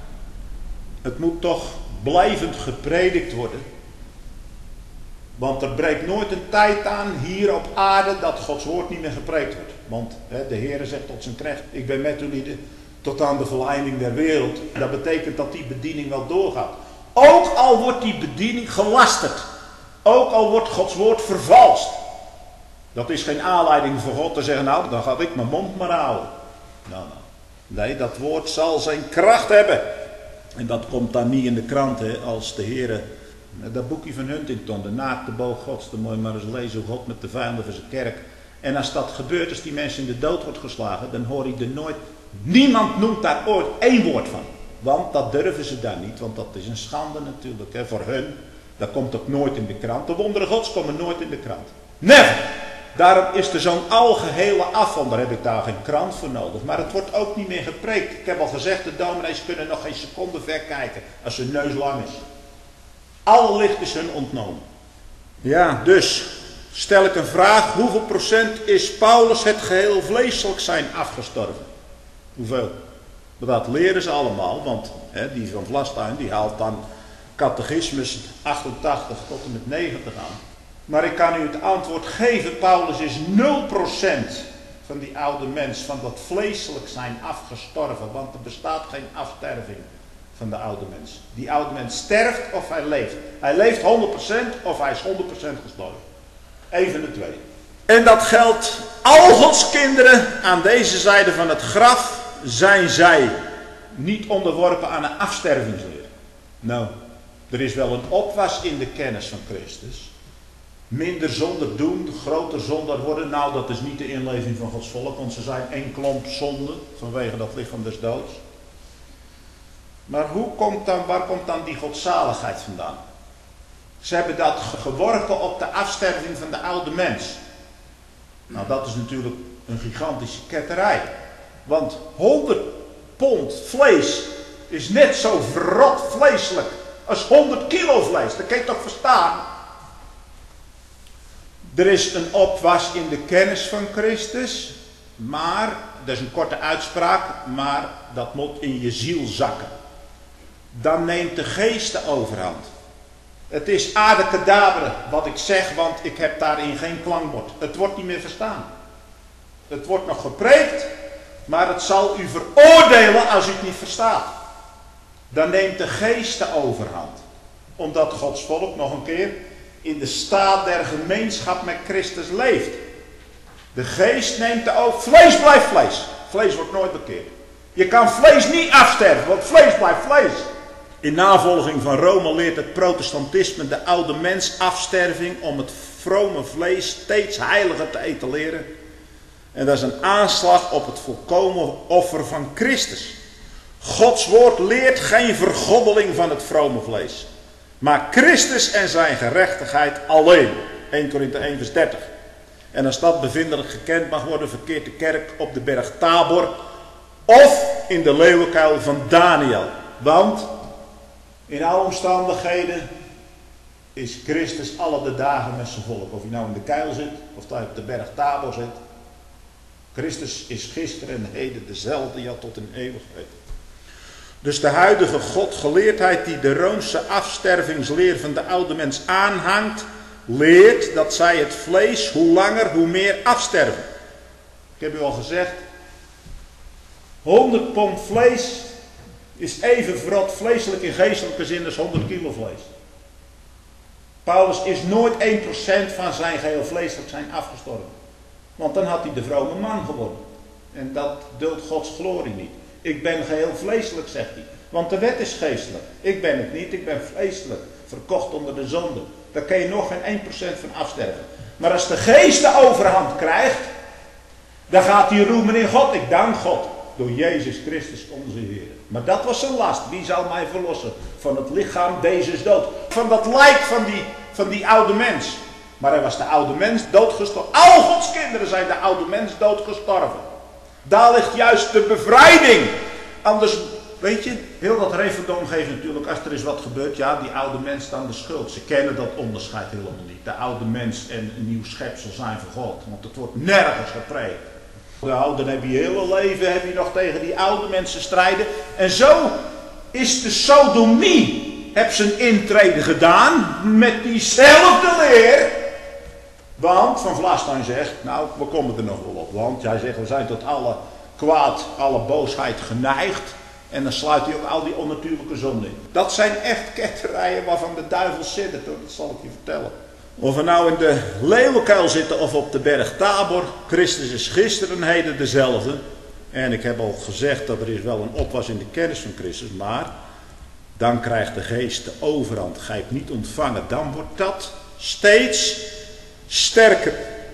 het moet toch blijvend gepredikt worden. Want er breekt nooit een tijd aan hier op aarde dat Gods woord niet meer gepreekt wordt. Want de Heere zegt tot zijn knecht, ik ben met u lieden tot aan de voleinding der wereld. Dat betekent dat die bediening wel doorgaat. Ook al wordt die bediening gelasterd. Ook al wordt Gods woord vervalst. Dat is geen aanleiding voor God te zeggen, nou dan ga ik mijn mond maar houden. Nou. Nee, dat woord zal zijn kracht hebben. En dat komt dan niet in de krant als de Heere. Dat boekje van Huntington, de naakte boog Gods, dan moet je maar eens lezen hoe God met de vijanden van zijn kerk En als dat gebeurt, als die mensen in de dood wordt geslagen, dan hoor ik er nooit, niemand noemt daar ooit één woord van. Want dat durven ze daar niet, want dat is een schande natuurlijk, hè, voor hun. Dat komt ook nooit in de krant. De wonderen Gods komen nooit in de krant. Never! Daarom is er zo'n algehele afval, daar heb ik daar geen krant voor nodig. Maar het wordt ook niet meer gepreekt. Ik heb al gezegd, de dominees kunnen nog geen seconde ver kijken als hun neus lang is. Alle licht is hun ontnomen. Ja, dus stel ik een vraag. Hoeveel procent is Paulus het geheel vleeselijk zijn afgestorven? Hoeveel? Dat leren ze allemaal, want die van Vlastuin die haalt dan catechismus 88 tot en met 90 aan. Maar ik kan u het antwoord geven, Paulus is 0% van die oude mens, van dat vleeselijk zijn afgestorven, want er bestaat geen afsterving van de oude mens. Die oude mens sterft of hij leeft. Hij leeft 100% of hij is 100% gestorven. Eén van de twee. En dat geldt al Gods kinderen aan deze zijde van het graf. Zijn zij niet onderworpen aan een afstervingsleer? Nou, er is wel een opwas in de kennis van Christus. Minder zonde doen, groter zondaar worden. Nou, dat is niet de inleving van Gods volk, want ze zijn één klomp zonde vanwege dat lichaam des doods. Maar waar komt dan die godzaligheid vandaan? Ze hebben dat geworpen op de afsterving van de oude mens. Nou, dat is natuurlijk een gigantische ketterij. Want 100 pond vlees is net zo verrot vleeselijk als 100 kilo vlees. Dat kan je toch verstaan? Er is een opwas in de kennis van Christus. Maar, dat is een korte uitspraak, maar dat moet in je ziel zakken. Dan neemt de geest de overhand. Het is abracadabra wat ik zeg, want ik heb daarin geen klankbord. Het wordt niet meer verstaan. Het wordt nog gepreekt, maar het zal u veroordelen als u het niet verstaat. Dan neemt de geest de overhand. Omdat Gods volk, nog een keer, in de staat der gemeenschap met Christus leeft. De geest neemt de overhand. Vlees blijft vlees. Vlees wordt nooit bekeerd. Je kan vlees niet afsterven, want vlees blijft vlees. In navolging van Rome leert het protestantisme de oude mens afsterving om het vrome vlees steeds heiliger te etaleren. En dat is een aanslag op het volkomen offer van Christus. Gods woord leert geen vergoddeling van het vrome vlees. Maar Christus en zijn gerechtigheid alleen. 1 Korinthe 1 vers 30. En als dat bevindelijk gekend mag worden, verkeert de kerk op de berg Tabor of in de leeuwenkuil van Daniel. Want in alle omstandigheden is Christus alle de dagen met zijn volk. Of je nou in de kuil zit, of hij op de berg Tabor zit. Christus is gisteren en heden dezelfde, ja tot in eeuwigheid. Dus de huidige godgeleerdheid die de Roomse afstervingsleer van de oude mens aanhangt, leert dat zij het vlees hoe langer hoe meer afsterven. Ik heb u al gezegd, 100 pond vlees is even verrot vleeselijk in geestelijke zin als 100 kilo vlees. Paulus is nooit 1% van zijn geheel vleeselijk zijn afgestorven. Want dan had hij de vrome man geworden. En dat duldt Gods glorie niet. Ik ben geheel vleeselijk, zegt hij. Want de wet is geestelijk. Ik ben het niet, ik ben vleeselijk. Verkocht onder de zonde. Daar kan je nog geen 1% van afsterven. Maar als de geest de overhand krijgt, dan gaat hij roemen in God. Ik dank God. Door Jezus Christus onze Heer. Maar dat was zijn last. Wie zal mij verlossen van het lichaam deze dood? Van dat lijk van die oude mens. Maar hij was de oude mens doodgestorven. Al Gods kinderen zijn de oude mens doodgestorven. Daar ligt juist de bevrijding. Anders, weet je, heel dat referendum geeft natuurlijk, als er is wat gebeurt, ja, die oude mens dan de schuld. Ze kennen dat onderscheid helemaal niet. De oude mens en een nieuw schepsel zijn van God. Want het wordt nergens gepreekt. Nou, dan heb je hele leven nog tegen die oude mensen strijden. En zo is de sodomie, heb zijn intrede gedaan met diezelfde leer. Want Van Vlastuin zegt, nou, we komen er nog wel op. Want hij zegt, we zijn tot alle kwaad, alle boosheid geneigd. En dan sluit hij ook al die onnatuurlijke zonde in. Dat zijn echt ketterijen waarvan de duivel siddert, hoor. Dat zal ik je vertellen. Of we nou in de leeuwenkuil zitten of op de berg Tabor. Christus is gisteren en heden dezelfde. En ik heb al gezegd dat er is wel een opwas in de kennis van Christus. Maar dan krijgt de geest de overhand. Ga je het niet ontvangen. Dan wordt dat steeds sterker.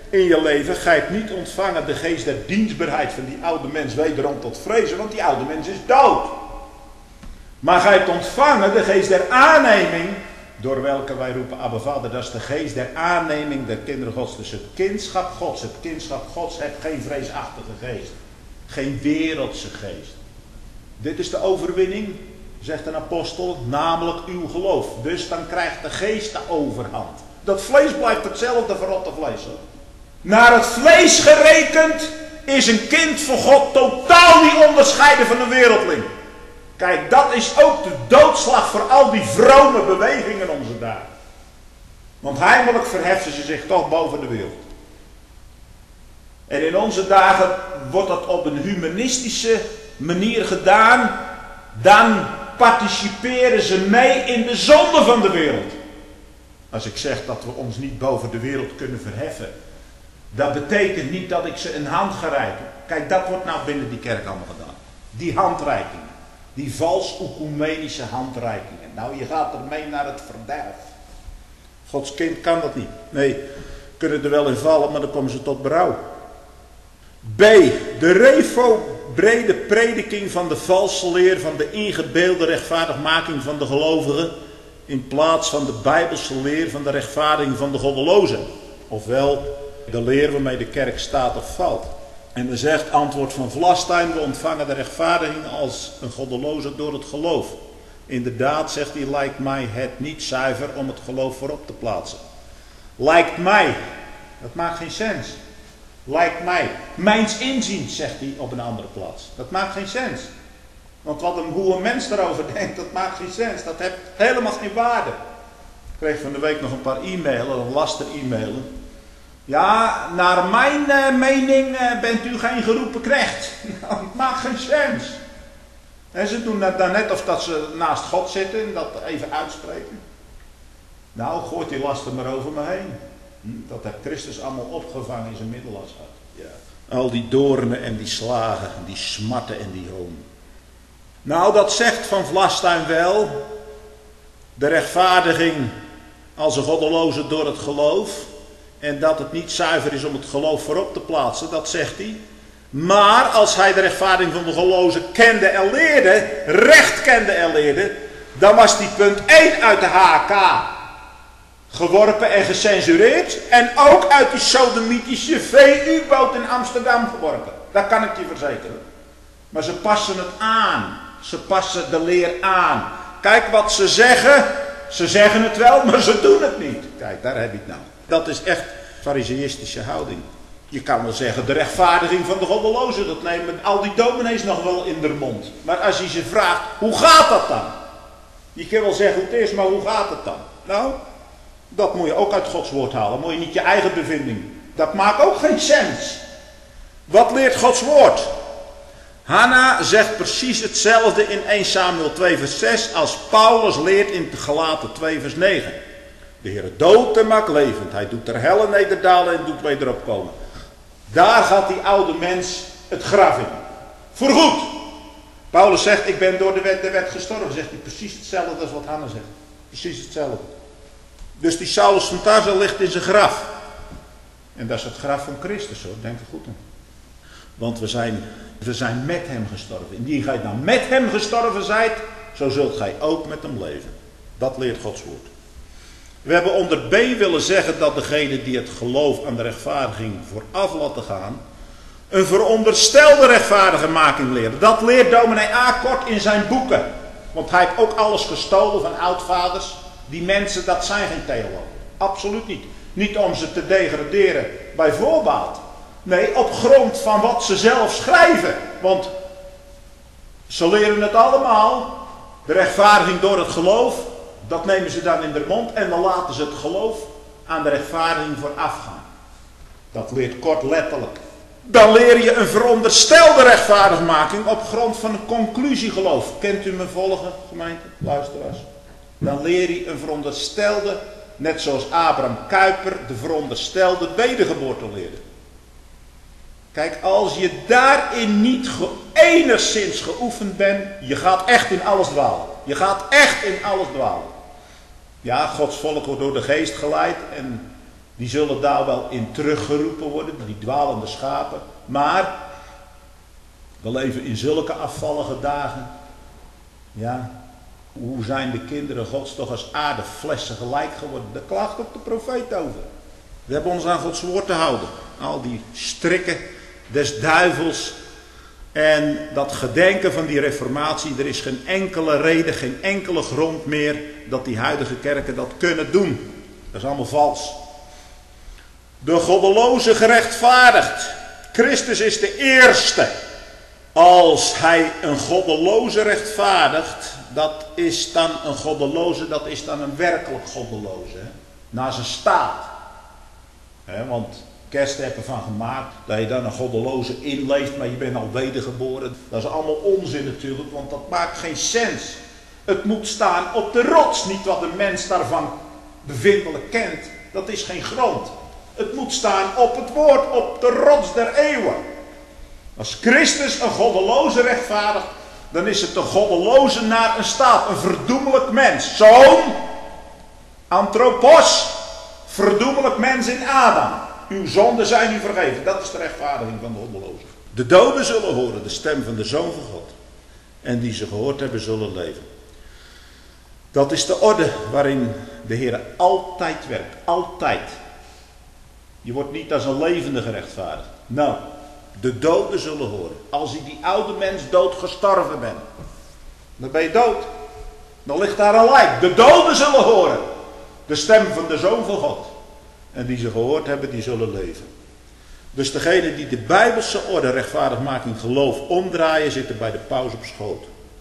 in je leven. Gij hebt niet ontvangen de geest der dienstbaarheid van die oude mens wederom tot vrezen, want die oude mens is dood. Maar gij hebt ontvangen de geest der aanneming, door welke wij roepen Abba Vader. Dat is de geest der aanneming der kinderen Gods. Dus het kindschap Gods heeft geen vreesachtige geest. Geen wereldse geest. Dit is de overwinning, zegt een apostel, namelijk uw geloof. Dus dan krijgt de geest de overhand. Dat vlees blijft hetzelfde verrotte vlees. Hoor. Naar het vlees gerekend is een kind van God totaal niet onderscheiden van een wereldling. Kijk, dat is ook de doodslag voor al die vrome bewegingen onze dagen. Want heimelijk verheffen ze zich toch boven de wereld. En in onze dagen wordt dat op een humanistische manier gedaan. Dan participeren ze mee in de zonde van de wereld. Als ik zeg dat we ons niet boven de wereld kunnen verheffen. Dat betekent niet dat ik ze een hand ga reiken. Kijk, dat wordt nou binnen die kerk allemaal gedaan. Die handreikingen. Die vals-oecumenische handreikingen. Nou, je gaat ermee naar het verderf. Gods kind kan dat niet. Nee, kunnen er wel in vallen, maar dan komen ze tot berouw. B. De revo-brede prediking van de valse leer van de ingebeelde rechtvaardigmaking van de gelovigen, in plaats van de bijbelse leer van de rechtvaardiging van de goddelozen. Ofwel, de leer waarmee de kerk staat of valt. En dan zegt antwoord van Vlastein, we ontvangen de rechtvaardiging als een goddeloze door het geloof. Inderdaad, zegt hij, lijkt mij het niet zuiver om het geloof voorop te plaatsen. Lijkt mij, dat maakt geen sens. Lijkt mij, mijns inziens, zegt hij op een andere plaats. Dat maakt geen sens. Want hoe een mens daarover denkt, dat maakt geen sens. Dat heeft helemaal geen waarde. Ik kreeg van de week nog een paar e-mailen, een laster-e-mailen. Ja, naar mijn mening bent u geen geroepen knecht. Nou, het maakt geen sens. En ze doen dan net of dat ze naast God zitten en dat even uitspreken. Nou, gooit die laster maar over me heen. Dat heeft Christus allemaal opgevangen in zijn middellas. Ja. Al die doornen en die slagen, die smarten en die hoon. Nou, dat zegt Van Vlastuin wel. De rechtvaardiging als een goddeloze door het geloof. En dat het niet zuiver is om het geloof voorop te plaatsen, dat zegt hij. Maar als hij de rechtvaardiging van de gelozen kende en leerde, recht kende en leerde, dan was die punt 1 uit de HK geworpen en gecensureerd. En ook uit die sodomitische VU-boot in Amsterdam geworpen. Dat kan ik je verzekeren. Maar ze passen het aan. Ze passen de leer aan. Kijk wat ze zeggen. Ze zeggen het wel, maar ze doen het niet. Kijk, daar heb je het nou. Dat is echt fariseïstische houding. Je kan wel zeggen, de rechtvaardiging van de goddelozen, dat nemen al die dominees nog wel in de mond. Maar als je ze vraagt, hoe gaat dat dan? Je kan wel zeggen hoe het is, maar hoe gaat het dan? Nou, dat moet je ook uit Gods woord halen. Moet je niet je eigen bevinding. Dat maakt ook geen sens. Wat leert Gods woord? Hanna zegt precies hetzelfde in 1 Samuel 2 vers 6 als Paulus leert in Galaten 2 vers 9. De Heer doodt en maakt levend. Hij doet ter helle nederdalen en doet wederop komen. Daar gaat die oude mens het graf in. Voorgoed. Paulus zegt, ik ben door de wet gestorven. Zegt hij precies hetzelfde als wat Hanna zegt. Precies hetzelfde. Dus die Saulus van Tarso ligt in zijn graf. En dat is het graf van Christus hoor. Denk er goed aan. Want we zijn met hem gestorven. Indien gij nou met hem gestorven zijt, zo zult gij ook met hem leven. Dat leert Gods woord. We hebben onder B willen zeggen dat degene die het geloof aan de rechtvaardiging vooraf laten gaan, een veronderstelde rechtvaardigmaking leren. Dat leert dominee A. Kort in zijn boeken. Want hij heeft ook alles gestolen van oudvaders. Die mensen, dat zijn geen theologen. Absoluut niet. Niet om ze te degraderen bij voorbaat. Nee, op grond van wat ze zelf schrijven. Want ze leren het allemaal. De rechtvaardiging door het geloof. Dat nemen ze dan in de mond. En dan laten ze het geloof aan de rechtvaardiging vooraf gaan. Dat leert Kort letterlijk. Dan leer je een veronderstelde rechtvaardigmaking op grond van een conclusiegeloof. Kent u me volgen, gemeente, luisteraars? Dan leer je een veronderstelde, net zoals Abraham Kuyper de veronderstelde wedergeboorte leerde. Kijk, als je daarin niet enigszins geoefend bent, je gaat echt in alles dwalen. Je gaat echt in alles dwalen. Ja, Gods volk wordt door de geest geleid en Die zullen daar wel in teruggeroepen worden, die dwalende schapen. Maar we leven in zulke afvallige dagen. Ja, hoe zijn de kinderen Gods toch als aardeflessen gelijk geworden? Daar klaagt ook de profeet over. We hebben ons aan Gods woord te houden. Al die strikken des duivels en dat gedenken van die reformatie. Er is geen enkele reden, geen enkele grond meer dat die huidige kerken dat kunnen doen. Dat is allemaal vals. De goddeloze gerechtvaardigd. Christus is de eerste. Als hij een goddeloze rechtvaardigt, dat is dan een goddeloze, dat is dan een werkelijk goddeloze. Hè? Naar zijn staat. Want kerst heb je ervan gemaakt dat je dan een goddeloze inleeft, maar je bent al wedergeboren. Dat is allemaal onzin natuurlijk, want dat maakt geen sens. Het moet staan op de rots, niet wat een mens daarvan bevindelijk kent. Dat is geen grond. Het moet staan op het woord, op de rots der eeuwen. Als Christus een goddeloze rechtvaardigt, dan is het de goddeloze naar een staat, een verdoemelijk mens. Zoon, anthropos, verdoemelijk mens in Adam. Uw zonden zijn u vergeven. Dat is de rechtvaardiging van de goddeloze. De doden zullen horen de stem van de Zoon van God. En die ze gehoord hebben zullen leven. Dat is de orde waarin de Heer altijd werkt. Altijd. Je wordt niet als een levende gerechtvaardigd. Nou, de doden zullen horen. Als je die oude mens dood gestorven bent, dan ben je dood. Dan ligt daar een lijk. De doden zullen horen de stem van de Zoon van God. En die ze gehoord hebben, die zullen leven. Dus degene die de Bijbelse orde, rechtvaardigmaking, geloof omdraaien, zitten bij de paus op schoot.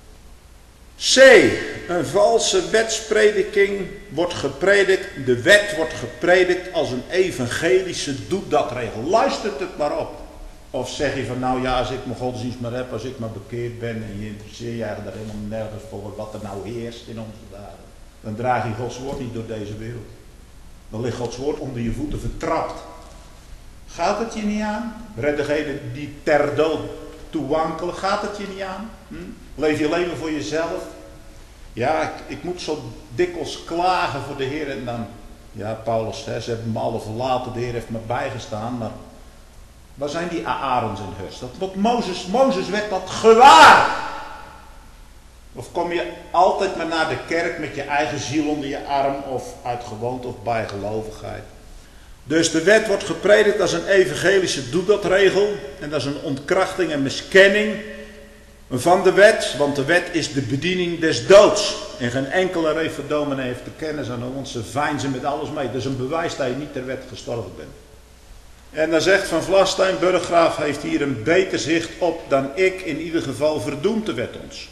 C. Een valse wetsprediking wordt gepredikt. De wet wordt gepredikt als een evangelische doe-dat-regel. Luistert het maar op. Of zeg je van nou ja, als ik mijn godsdienst maar heb, als ik maar bekeerd ben en je interesseer je eigenlijk helemaal nergens voor wat er nou heerst in onze dagen. Dan draag je Gods woord niet door deze wereld. Dan ligt Gods woord onder je voeten vertrapt. Gaat het je niet aan? Red degene die ter dood toe wankelen, gaat het je niet aan? Leef je leven voor jezelf? Ja, ik moet zo dikwijls klagen voor de Heer en dan... Ja, Paulus, ze hebben me alle verlaten, de Heer heeft me bijgestaan, maar... Waar zijn die Aarons en Hurs? Dat Mozes werd dat gewaar. Of kom je altijd maar naar de kerk met je eigen ziel onder je arm of uit gewoonte of bijgelovigheid? Dus de wet wordt gepredikt als een evangelische doe-dat-regel. En dat is een ontkrachting en miskenning van de wet. Want de wet is de bediening des doods. En geen enkele refordominee heeft de kennis aan, want ze veinzen met alles mee. Dat is een bewijs dat je niet ter wet gestorven bent. En dan zegt Van Vlastein, Burggraaf heeft hier een beter zicht op dan ik, in ieder geval verdoemt de wet ons.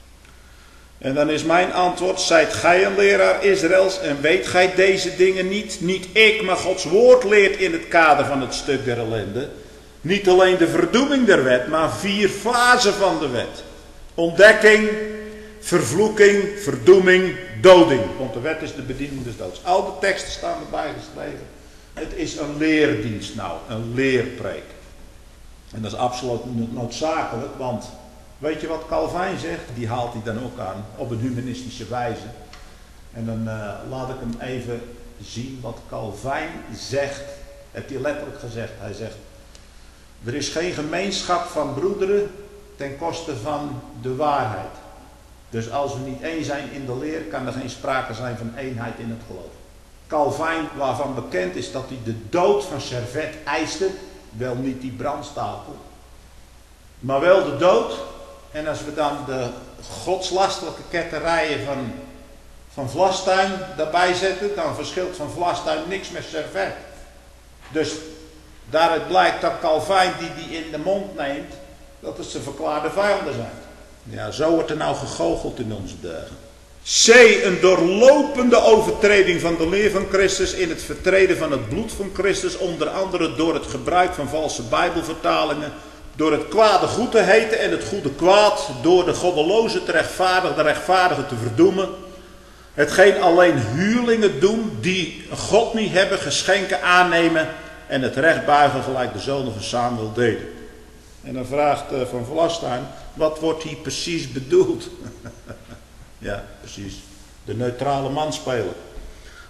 En dan is mijn antwoord, zijt gij een leraar Israëls en weet gij deze dingen niet? Niet ik, maar Gods woord leert in het kader van het stuk der ellende. Niet alleen de verdoeming der wet, maar 4 fasen van de wet. Ontdekking, vervloeking, verdoeming, doding. Want de wet is de bediening des doods. Al de teksten staan erbij geschreven. Het is een leerdienst nou, een leerpreek. En dat is absoluut noodzakelijk, want weet je wat Calvijn zegt? Die haalt hij dan ook aan, op een humanistische wijze. En dan laat ik hem even zien wat Calvijn zegt. Heeft hij letterlijk gezegd. Hij zegt, er is geen gemeenschap van broederen ten koste van de waarheid. Dus als we niet één zijn in de leer, kan er geen sprake zijn van eenheid in het geloof. Calvijn, waarvan bekend is dat hij de dood van Servet eiste, wel niet die brandstapel, maar wel de dood. En als we dan de godslastelijke ketterijen van Vlastuin daarbij zetten, dan verschilt van Vlastuin niks met Servet. Dus daaruit blijkt dat Calvijn die in de mond neemt, dat het zijn verklaarde vijanden zijn. Ja, zo wordt er nou gegoocheld in onze dagen. C. Een doorlopende overtreding van de leer van Christus in het vertreden van het bloed van Christus, onder andere door het gebruik van valse bijbelvertalingen, door het kwade goed te heten en het goede kwaad, door de goddeloze te rechtvaardigen, de rechtvaardigen te verdoemen. Hetgeen alleen huurlingen doen die God niet hebben, geschenken aannemen en het recht buigen gelijk de zonen van Samuel deden. En dan vraagt Van Vlastuin, wat wordt hier precies bedoeld? Ja, precies. De neutrale man spelen.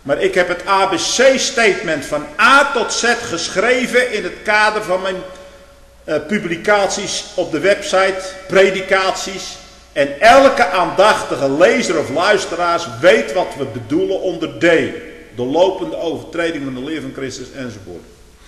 Maar ik heb het ABC-statement van A tot Z geschreven in het kader van mijn publicaties op de website, predikaties. En elke aandachtige lezer of luisteraars weet wat we bedoelen onder D. De lopende overtreding van de leer van Christus enzovoort.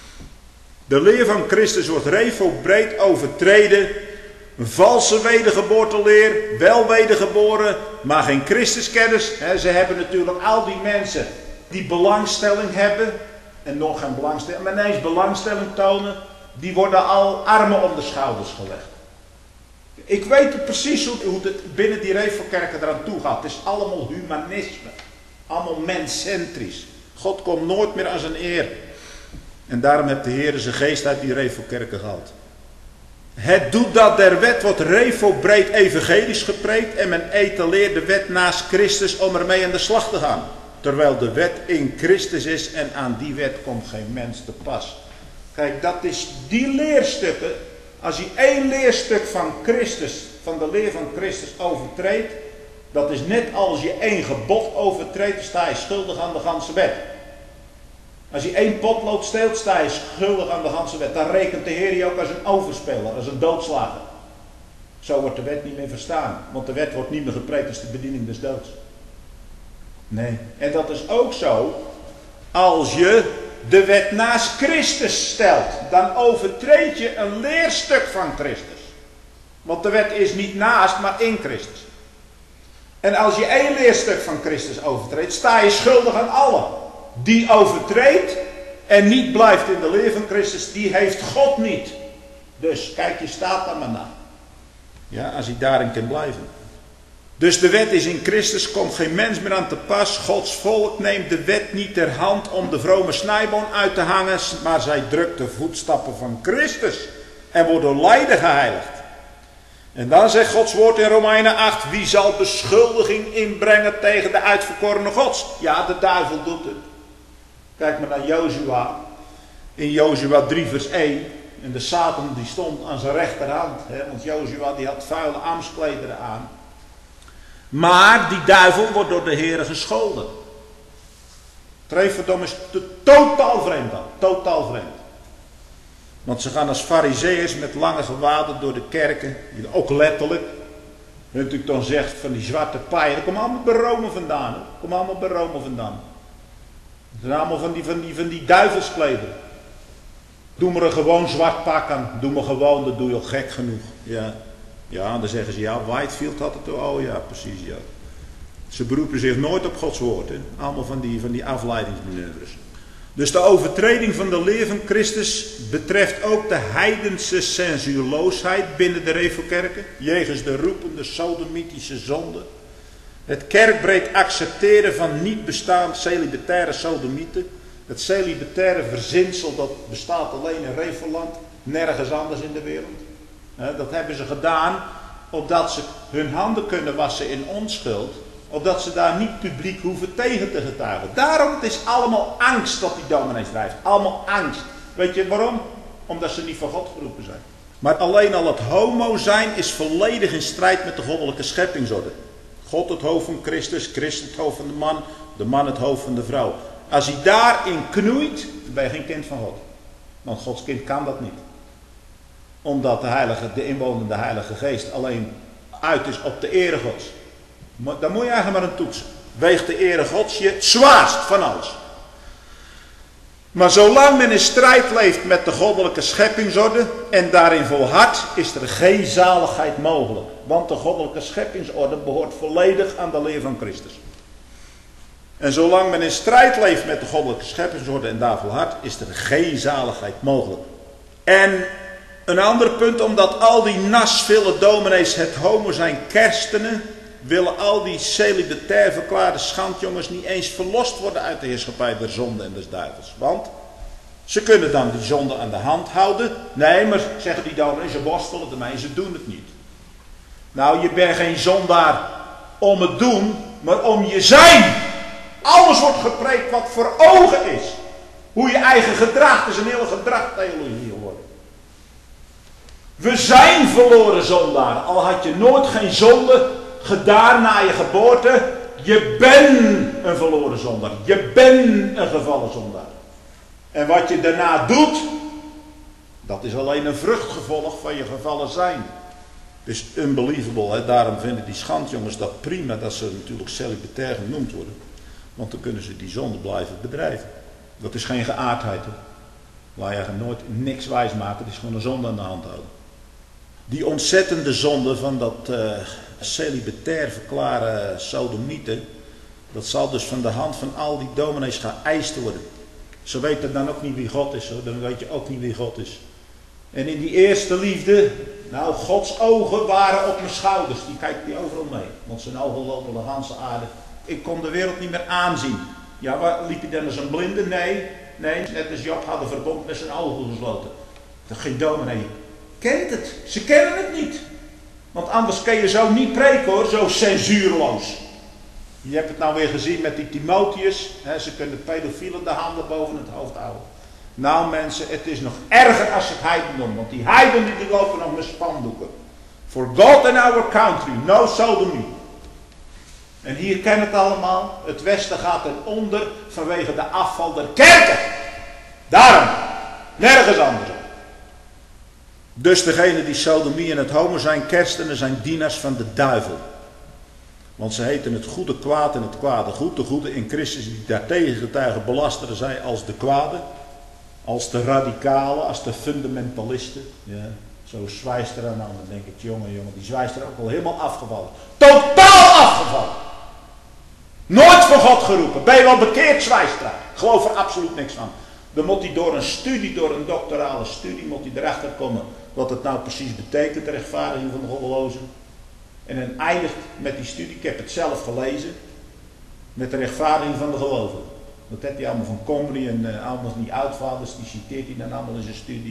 De leer van Christus wordt revelbreed overtreden. Een valse wedergeboorteleer, wel wedergeboren, maar geen Christuskennis. Ze hebben natuurlijk al die mensen die belangstelling hebben, en nog geen belangstelling, maar ineens belangstelling tonen, die worden al armen om de schouders gelegd. Ik weet precies hoe het binnen die revelkerken eraan toe gaat. Het is allemaal humanisme, allemaal menscentrisch. God komt nooit meer aan zijn eer. En daarom heeft de Heer zijn geest uit die revelkerken gehaald. Het doet dat der wet wordt revelbreed evangelisch gepreekt en men etaleert de wet naast Christus om ermee aan de slag te gaan. Terwijl de wet in Christus is en aan die wet komt geen mens te pas. Kijk, dat is die leerstukken. Als je één leerstuk van Christus, van de leer van Christus overtreedt, dat is net als je één gebod overtreedt, dan sta je schuldig aan de ganse wet. Als je één potlood steelt, sta je schuldig aan de ganse wet. Dan rekent de Heer je ook als een overspeler, als een doodslager. Zo wordt de wet niet meer verstaan. Want de wet wordt niet meer gepreekt als de bediening des doods. Nee. En dat is ook zo. Als je de wet naast Christus stelt, dan overtreed je een leerstuk van Christus. Want de wet is niet naast, maar in Christus. En als je één leerstuk van Christus overtreedt, sta je schuldig aan allen. Die overtreedt en niet blijft in de leer van Christus, die heeft God niet. Dus kijk je staat dan maar na. Ja, als hij daarin kan blijven. Dus de wet is in Christus, komt geen mens meer aan te pas. Gods volk neemt de wet niet ter hand om de vrome snijboom uit te hangen, maar zij drukt de voetstappen van Christus en wordt door lijden geheiligd. En dan zegt Gods woord in Romeinen 8, wie zal beschuldiging inbrengen tegen de uitverkorene Gods? Ja, de duivel doet het. Kijk maar naar Jozua. In Jozua 3 vers 1. En de Satan die stond aan zijn rechterhand. Want Jozua die had vuile ambtsklederen aan. Maar die duivel wordt door de Heere gescholden. Trefverdom is totaal vreemd dan. Totaal vreemd. Want ze gaan als farizeeërs met lange gewaden door de kerken. Ook letterlijk. En natuurlijk dan zegt van die zwarte paaien. Dat komt allemaal bij Rome vandaan. Dat komt allemaal bij Rome vandaan. Het zijn allemaal van die duivelsklederen. Doe maar een gewoon zwart pak aan. Doe maar gewoon, dat doe je al gek genoeg. Ja. Ja, dan zeggen ze, ja, Whitefield had het. Oh ja, precies, ja. Ze beroepen zich nooit op Gods woord. Hè. Allemaal van die afleidingsmanoeuvres. Dus de overtreding van de leer van Christus betreft ook de heidense sensueloosheid binnen de revelkerken. Jegens de roepende sodomitische zonde. Het kerkbreed accepteren van niet bestaand celibataire sodomieten. Het celibataire verzinsel dat bestaat alleen in Revelland. Nergens anders in de wereld. Dat hebben ze gedaan opdat ze hun handen kunnen wassen in onschuld. Opdat ze daar niet publiek hoeven tegen te getuigen. Daarom, het is allemaal angst dat die dominees drijft. Allemaal angst. Weet je waarom? Omdat ze niet van God geroepen zijn. Maar alleen al het homo zijn is volledig in strijd met de goddelijke scheppingsorde. God het hoofd van Christus, Christus het hoofd van de man het hoofd van de vrouw. Als hij daarin knoeit, dan ben je geen kind van God. Want Gods kind kan dat niet. Omdat de inwonende Heilige Geest alleen uit is op de ere Gods. Dan moet je eigenlijk maar een toetsen. Weegt de ere Gods je het zwaarst van alles. Maar zolang men in strijd leeft met de goddelijke scheppingsorde en daarin volhardt, is er geen zaligheid mogelijk. Want de goddelijke scheppingsorde behoort volledig aan de leer van Christus. En zolang men in strijd leeft met de goddelijke scheppingsorde en daar volhardt, is er geen zaligheid mogelijk. En een ander punt, omdat al die nasville dominees het homo zijn kerstenen, willen al die celibatair verklaarde schandjongens niet eens verlost worden uit de heerschappij der zonde en des duivels. Want ze kunnen dan die zonde aan de hand houden. Nee, maar zeggen die dominees, ze worstelen ermee, ze doen het niet. Nou, je bent geen zondaar om het doen, maar om je zijn. Alles wordt gepreekt wat voor ogen is. Hoe je eigen gedrag, het is een hele gedragtheologie geworden. We zijn verloren zondaren. Al had je nooit geen zonde gedaan na je geboorte. je bent een verloren zondaar. Je bent een gevallen zondaar. En wat je daarna doet, dat is alleen een vruchtgevolg van je gevallen zijn. Dus unbelievable, hè? Daarom vinden die schandjongens dat prima dat ze natuurlijk celibatair genoemd worden. Want dan kunnen ze die zonde blijven bedrijven. Dat is geen geaardheid, hoor. Laat je nooit niks wijs maken, het is gewoon een zonde aan de hand houden. Die ontzettende zonde van dat celibatair verklaren sodomieten, dat zal dus van de hand van al die dominees geëist worden. Ze weten dan ook niet wie God is, hoor. Dan weet je ook niet wie God is. En in die eerste liefde, nou, Gods ogen waren op mijn schouders. Die kijkt die overal mee. Want zijn ogen lopen de ganse aarde. Ik kon de wereld niet meer aanzien. Ja, waar liep hij dan als een blinde? Nee, net als Job had een verbond met zijn ogen gesloten. Geen dominee kent het. Ze kennen het niet. Want anders kun je zo niet preken, hoor, zo censuurloos. Je hebt het nou weer gezien met die Timotheus. Ze kunnen pedofielen de handen boven het hoofd houden. Nou mensen, het is nog erger als het heidendom. Want die heidenen die lopen nog met spandoeken. For God and our country, no sodomy. En hier kennen het allemaal. Het Westen gaat eronder vanwege de afval der kerken. Daarom. Nergens anders. Dus degenen die sodomie en het homo zijn, kerstenen, zijn dienaars van de duivel. Want ze heten het goede kwaad en het kwade goed. De goede in Christus die daartegen getuigen belasteren zij als de kwade. Als de radicalen, als de fundamentalisten. Ja, zo Zwijster aan. Dan denk ik, jongen, die Zwijster ook al helemaal afgevallen. Totaal afgevallen. Nooit voor God geroepen. Ben je wel bekeerd, Zwijstra? Geloof er absoluut niks van. Dan moet hij door een studie, door een doctorale studie, moet hij erachter komen wat het nou precies betekent, de rechtvaardiging van de goddelozen. En dan eindigt met die studie, ik heb het zelf gelezen, met de rechtvaardiging van de gelovigen. Dat heeft hij allemaal van Comrie en allemaal die oudvaders, die citeert hij dan allemaal in zijn studie.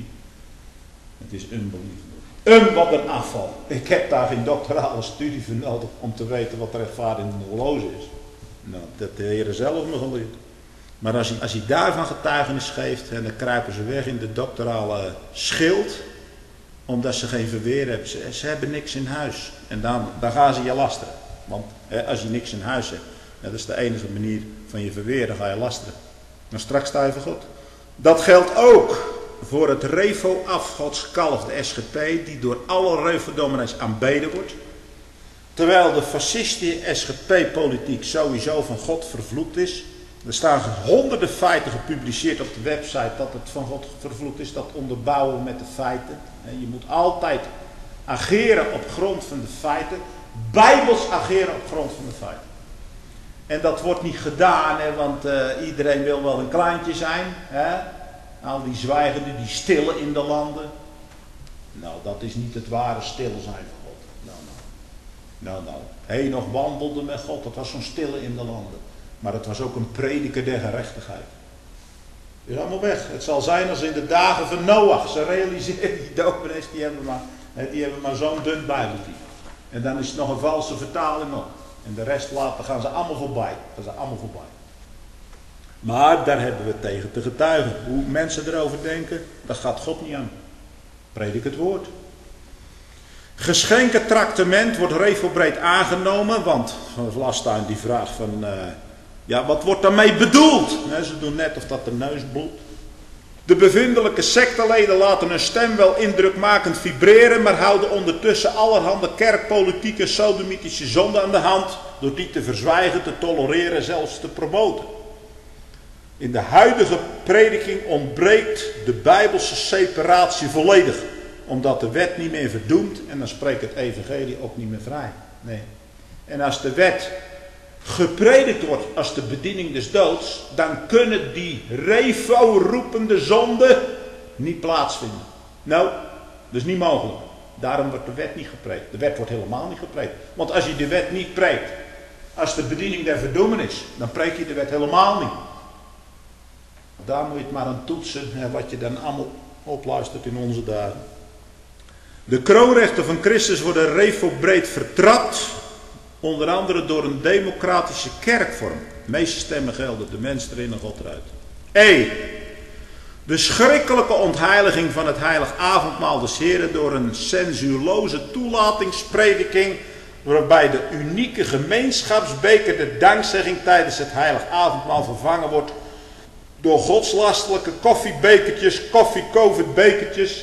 Het is unbelievable. Wat een afval. Ik heb daar geen doctorale studie voor nodig om te weten wat de rechtvaardiging van de gelovigen is. Nou, dat de Heer zelf me geleerd. Maar als hij daarvan getuigenis geeft, en dan kruipen ze weg in de doctorale schild, omdat ze geen verweer hebben. Ze hebben niks in huis. En dan gaan ze je lasteren. Want als je niks in huis hebt, dat is de enige manier van je verweer, dan ga je lasteren. Maar straks sta je voor God. Dat geldt ook voor het Revo-afgodskalf, de SGP, die door alle Revo-dominees aanbeden wordt. Terwijl de fascistische SGP-politiek sowieso van God vervloekt is. Er staan honderden feiten gepubliceerd op de website dat het van God vervloekt is. Dat onderbouwen met de feiten. Je moet altijd ageren op grond van de feiten. Bijbels ageren op grond van de feiten. En dat wordt niet gedaan, want iedereen wil wel een kleintje zijn. Al die zwijgenden, die stillen in de landen. Nou, dat is niet het ware stil zijn van God. Nou. Henoch wandelde met God, dat was zo'n stille in de landen. Maar het was ook een prediker der gerechtigheid. Het is allemaal weg. Het zal zijn als in de dagen van Noach. Ze realiseren, die dominees, die hebben maar zo'n dun bijbeltje. En dan is het nog een valse vertaling nog. En de rest later gaan ze allemaal voorbij. Maar daar hebben we tegen te getuigen. Hoe mensen erover denken, dat gaat God niet aan. Predik het woord. Geschenkentractement wordt regelbreed aangenomen, want van Vlastuin die vraagt van, wat wordt daarmee bedoeld? Ze doen net of dat de neus bloedt. De bevindelijke secteleden laten hun stem wel indrukmakend vibreren, maar houden ondertussen allerhande kerkpolitieke sodomitische zonde aan de hand, door die te verzwijgen, te tolereren, zelfs te promoten. In de huidige prediking ontbreekt de Bijbelse separatie volledig. Omdat de wet niet meer verdoemt en dan spreekt het evangelie ook niet meer vrij. Nee. En als de wet gepredikt wordt als de bediening des doods, dan kunnen die revo-roepende zonden niet plaatsvinden. Nou, dat is niet mogelijk. Daarom wordt de wet niet gepreekt. De wet wordt helemaal niet gepreekt. Want als je de wet niet preekt, als de bediening der verdoemenis, dan preek je de wet helemaal niet. Daar moet je het maar aan toetsen, wat je dan allemaal opluistert in onze dagen. De kroonrechten van Christus worden revo-breed vertrapt, onder andere door een democratische kerkvorm. De meeste stemmen gelden, de mens erin en God eruit. De schrikkelijke ontheiliging van het heilig avondmaal des Heren door een censuurloze toelatingsprediking waarbij de unieke gemeenschapsbeker de dankzegging tijdens het heilig avondmaal vervangen wordt door godslastelijke koffiebekertjes, koffie-covid-bekertjes.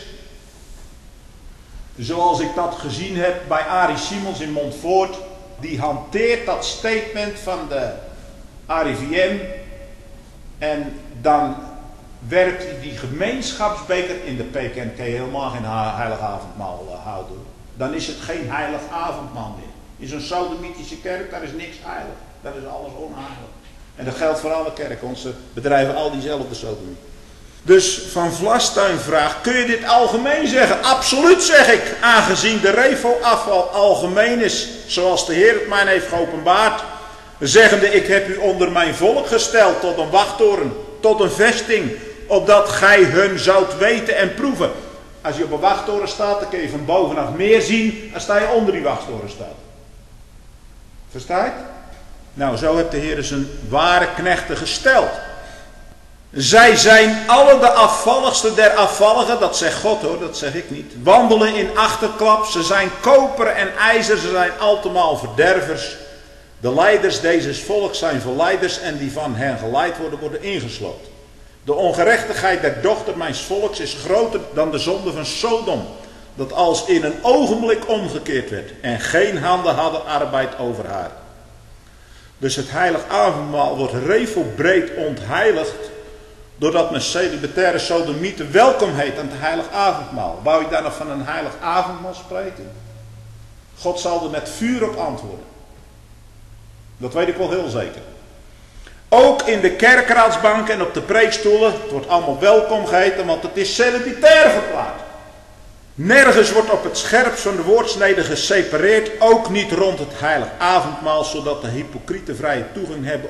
Zoals ik dat gezien heb bij Arie Simons in Montfort. Die hanteert dat statement van de RIVM en dan werkt hij die gemeenschapsbeker in de PKNK helemaal geen heilig avondmaal houden. Dan is het geen heilig avondmaal meer. In zo'n sodomitische kerk, daar is niks heilig. Daar is alles onheilig. En dat geldt voor alle kerken. Onze bedrijven al diezelfde sodemie. Dus Van Vlastuin vraagt, kun je dit algemeen zeggen? Absoluut, zeg ik. Aangezien de revo-afval algemeen is, zoals de Heer het mij heeft geopenbaard. Zeggende, ik heb u onder mijn volk gesteld tot een wachttoren, tot een vesting, opdat gij hun zoudt weten en proeven. Als je op een wachttoren staat, dan kun je van bovenaf meer zien, dan sta je onder die wachttoren staat. Versta je? Nou, zo heeft de Heer zijn ware knechten gesteld. Zij zijn alle de afvalligste der afvalligen, dat zegt God hoor, dat zeg ik niet. Wandelen in achterklap, ze zijn koper en ijzer, ze zijn altemaal verdervers. De leiders deze volks zijn verleiders en die van hen geleid worden, worden ingesloten. De ongerechtigheid der dochter mijns volks is groter dan de zonde van Sodom, dat als in een ogenblik omgekeerd werd en geen handen hadden arbeid over haar. Dus het heilig avondmaal wordt revelbreed ontheiligd, doordat men celibataire sodomieten welkom heet aan het heilig avondmaal. Wou je daar nog van een heilig avondmaal spreken? God zal er met vuur op antwoorden. Dat weet ik wel heel zeker. Ook in de kerkraadsbanken en op de preekstoelen, het wordt allemaal welkom geheten, want het is celibatair verklaard. Nergens wordt op het scherpst van de woordsnede gesepareerd, ook niet rond het heilig avondmaal, zodat de hypocrieten vrije toegang hebben,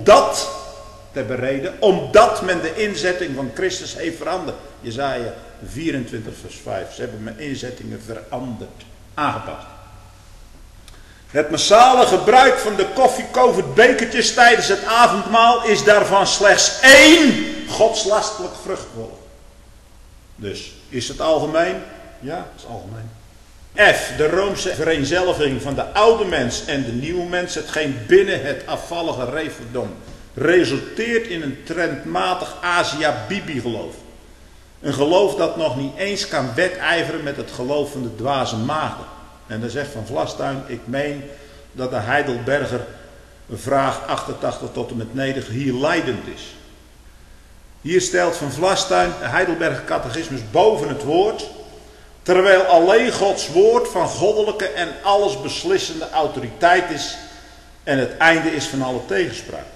omdat men de inzetting van Christus heeft veranderd. Jesaja 24 vers 5, ze hebben mijn inzettingen veranderd, aangepast. Het massale gebruik van de koffie-covid-bekertjes tijdens het avondmaal is daarvan slechts één godslastelijk vruchtgevolg. Dus, is het algemeen? Ja, het is algemeen. F, de Roomse vereenzelviging van de oude mens en de nieuwe mens, hetgeen binnen het afvallige reverdom resulteert in een trendmatig Asia-Bibi-geloof. Een geloof dat nog niet eens kan wedijveren met het geloof van de dwaze maagden. En dan zegt Van Vlastuin, ik meen dat de Heidelberger vraag 88 tot en met 9 hier leidend is. Hier stelt Van Vlastuin de Heidelberger catechismus boven het woord, terwijl alleen Gods woord van goddelijke en alles beslissende autoriteit is en het einde is van alle tegenspraak.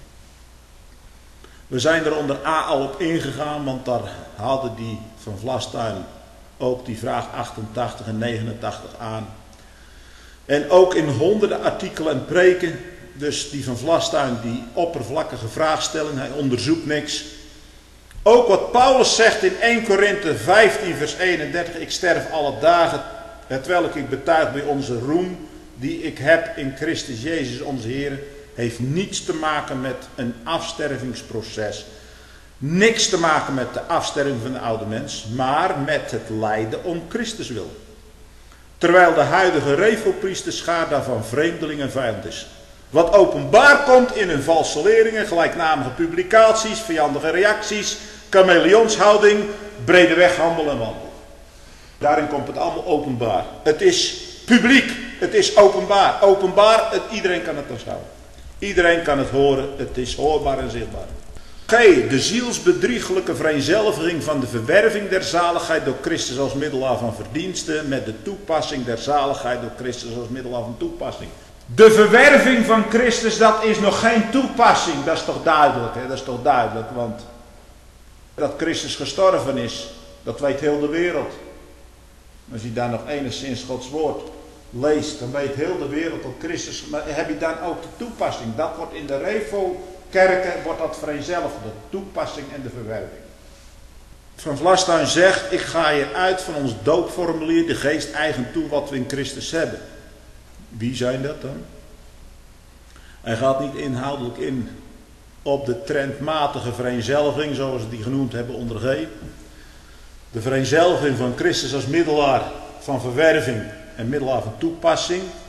We zijn er onder A al op ingegaan, want daar hadden die Van Vlastuin ook die vraag 88 en 89 aan. En ook in honderden artikelen en preken, dus die Van Vlastuin, die oppervlakkige vraagstelling, hij onderzoekt niks. Ook wat Paulus zegt in 1 Korinthe 15 vers 31, ik sterf alle dagen, hetwelk ik betuig bij onze roem, die ik heb in Christus Jezus onze Heer, heeft niets te maken met een afstervingsproces. Niks te maken met de afsterving van de oude mens, maar met het lijden om Christus wil. Terwijl de huidige revelpriesterschaar daarvan vreemdeling en vijand is. Wat openbaar komt in hun valse leringen, gelijknamige publicaties, vijandige reacties, chameleonshouding, brede weghandel en wandel. Daarin komt het allemaal openbaar. Het is publiek, het is openbaar. Openbaar, iedereen kan het aanschouwen. Iedereen kan het horen, het is hoorbaar en zichtbaar. G. De zielsbedriegelijke vereenzelviging van de verwerving der zaligheid door Christus als middelaar van verdiensten met de toepassing der zaligheid door Christus als middelaar van toepassing. De verwerving van Christus, dat is nog geen toepassing. Dat is toch duidelijk, hè? Dat is toch duidelijk, want dat Christus gestorven is, dat weet heel de wereld. Als je daar nog enigszins Gods woord leest, dan weet heel de wereld dat Christus, maar heb je dan ook de toepassing. Dat wordt in de Revo-kerken, wordt dat vereenzelvigd, de toepassing en de verwerving. Van Vlastuin zegt, ik ga je uit van ons doopformulier de geest eigen toe wat we in Christus hebben. Wie zijn dat dan? Hij gaat niet inhoudelijk in op de trendmatige vereenzelviging, zoals we die genoemd hebben onder G. De vereenzelviging van Christus als middelaar van verwerving en middelaar van toepassing.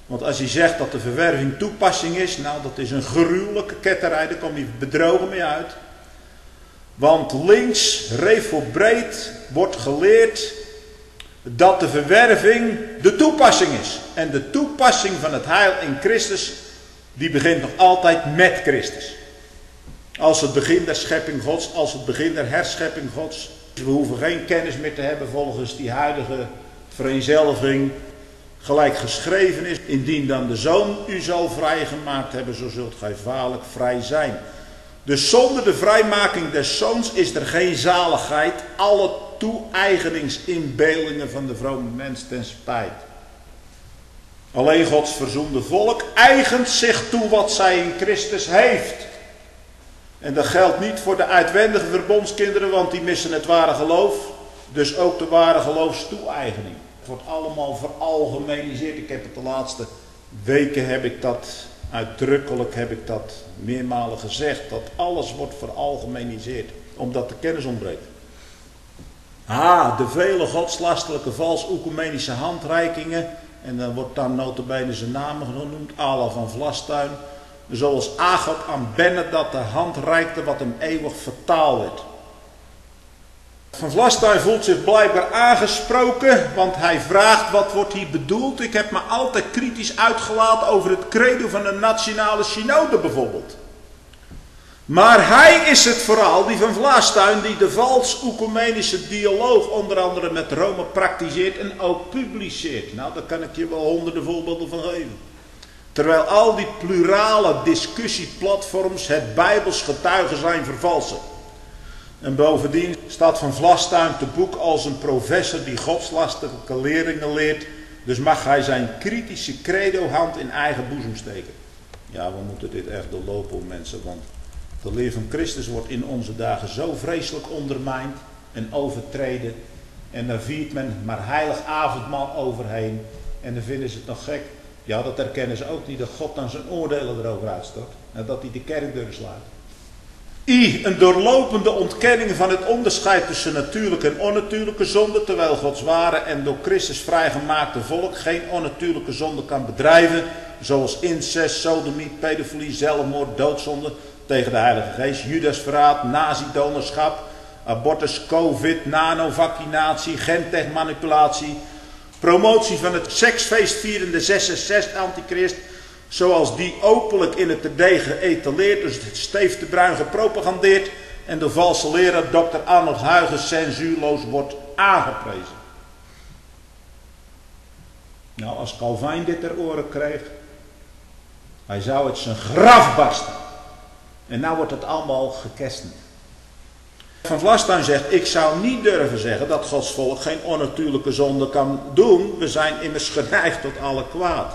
Want als hij zegt dat de verwerving toepassing is, nou dat is een gruwelijke ketterij, daar komt hij bedrogen mee uit. Want links, reef voor breed, wordt geleerd dat de verwerving de toepassing is. En de toepassing van het heil in Christus, die begint nog altijd met Christus. Als het begin der schepping Gods, als het begin der herschepping Gods. We hoeven geen kennis meer te hebben volgens die huidige vereenzelviging. Gelijk geschreven is, indien dan de Zoon u zal vrijgemaakt hebben, zo zult gij waarlijk vrij zijn. Dus zonder de vrijmaking des Zoons is er geen zaligheid, alle toe-eigeningsinbeeldingen van de vrome mens ten spijt. Alleen Gods verzoende volk eigent zich toe wat zij in Christus heeft. En dat geldt niet voor de uitwendige verbondskinderen, want die missen het ware geloof. Dus ook de ware geloofstoe-eigening. Het wordt allemaal veralgemeniseerd. Ik heb het de laatste weken uitdrukkelijk meermalen gezegd. Dat alles wordt veralgemeniseerd. Omdat de kennis ontbreekt. De vele godslastelijke vals-oecumenische handreikingen. En dan wordt dan nota bene zijn namen genoemd. Ala van Vlastuin. Zoals Agap aan Benne dat de hand reikte wat hem eeuwig vertaald werd. Van Vlastuin voelt zich blijkbaar aangesproken, want hij vraagt wat wordt hier bedoeld. Ik heb me altijd kritisch uitgelaten over het credo van de nationale synode bijvoorbeeld. Maar hij is het vooral, die van Vlastuin, die de vals-oecumenische dialoog onder andere met Rome praktiseert en ook publiceert. Nou, daar kan ik je wel honderden voorbeelden van geven. Terwijl al die plurale discussieplatforms het Bijbels getuigen zijn vervalsen. En bovendien staat Van Vlastuin te boek als een professor die godslastelijke leringen leert. Dus mag hij zijn kritische credo-hand in eigen boezem steken. Ja, we moeten dit echt doorlopen, mensen. Want de leer van Christus wordt in onze dagen zo vreselijk ondermijnd en overtreden. En daar viert men maar heilig avondmaal overheen. En dan vinden ze het nog gek. Ja, dat herkennen ze ook niet, dat God dan zijn oordelen erover uitstort. En dat hij de kerkdeuren sluit. Een doorlopende ontkenning van het onderscheid tussen natuurlijke en onnatuurlijke zonde, terwijl Gods ware en door Christus vrijgemaakte volk geen onnatuurlijke zonde kan bedrijven, zoals incest, sodomie, pedofilie, zelfmoord, doodzonde tegen de Heilige Geest, Judasverraad, nazi-donorschap, abortus, covid, nanovaccinatie, gentechmanipulatie, promotie van het seksfeestvierende 666 antichrist, zoals die openlijk in het terdege geëtaleerd, dus het Steef de Bruin gepropagandeerd en de valse leraar Dr. Arnold Huygens censuurloos wordt aangeprezen. Nou, als Calvijn dit ter oren kreeg, hij zou het zijn graf barsten. En nou wordt het allemaal gekestend. Van Vlastuin zegt, ik zou niet durven zeggen dat Gods volk geen onnatuurlijke zonde kan doen. We zijn immers geneigd tot alle kwaad.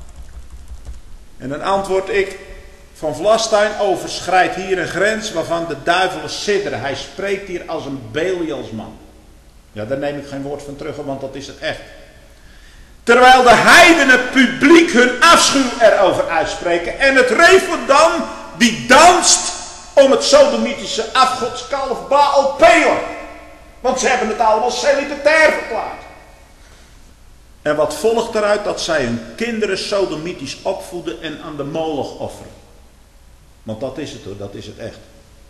En dan antwoord ik, Van Vlastuin overschrijdt hier een grens waarvan de duivelen sidderen. Hij spreekt hier als een Belialsman. Ja, daar neem ik geen woord van terug, want dat is het echt. Terwijl de heidenen publiek hun afschuw erover uitspreken. En het reven dan, die danst om het sodomitische afgodskalf Baal Peor. Want ze hebben het allemaal celibatair verklaard. En wat volgt eruit? Dat zij hun kinderen sodomitisch opvoeden en aan de Moloch offeren. Want dat is het hoor, dat is het echt.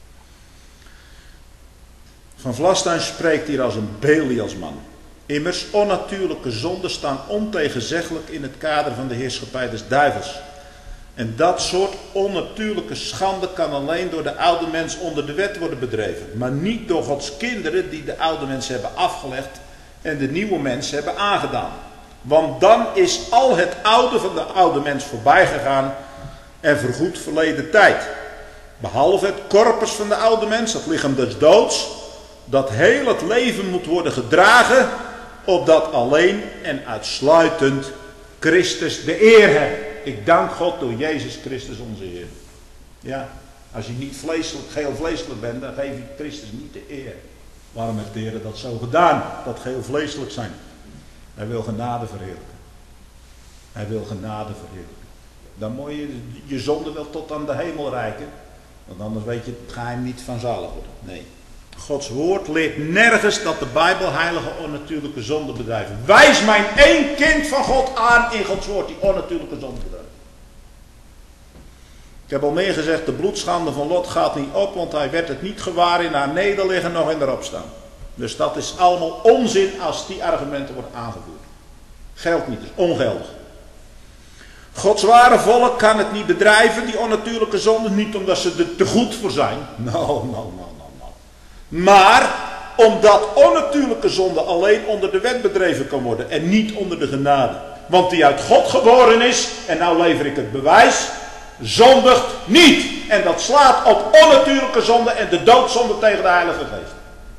Van Vlastuin spreekt hier als een Belialsman. Immers, onnatuurlijke zonden staan ontegenzeggelijk in het kader van de heerschappij des duivels. En dat soort onnatuurlijke schande kan alleen door de oude mens onder de wet worden bedreven. Maar niet door Gods kinderen die de oude mens hebben afgelegd en de nieuwe mens hebben aangedaan. Want dan is al het oude van de oude mens voorbij gegaan en vergoed verleden tijd. Behalve het corpus van de oude mens, het lichaam des doods, dat heel het leven moet worden gedragen, opdat alleen en uitsluitend Christus de eer heeft. Ik dank God door Jezus Christus onze Heer. Ja, als je niet geheel vleeselijk bent, dan geef je Christus niet de eer. Waarom heeft de Heer dat zo gedaan? Dat geheel vleeselijk zijn. Hij wil genade verheerlijken. Hij wil genade verheerlijken. Dan moet je zonde wel tot aan de hemel reiken. Want anders weet je het geheim niet van zalig worden. Nee. Gods woord leert nergens dat de Bijbel heilige onnatuurlijke zonde bedrijven. Wijs mij één kind van God aan in Gods woord die onnatuurlijke zonde bedrijft. Ik heb al meer gezegd, de bloedschande van Lot gaat niet op, want hij werd het niet gewaar in haar nederliggen nog in haar opstaan. Dus dat is allemaal onzin als die argumenten worden aangevoerd. Geldt niet, is ongeldig. Gods ware volk kan het niet bedrijven, die onnatuurlijke zonde, niet omdat ze er te goed voor zijn. Nou. Maar omdat onnatuurlijke zonde alleen onder de wet bedreven kan worden en niet onder de genade. Want die uit God geboren is, en nou lever ik het bewijs, zondigt niet. En dat slaat op onnatuurlijke zonde en de doodzonde tegen de Heilige Geest.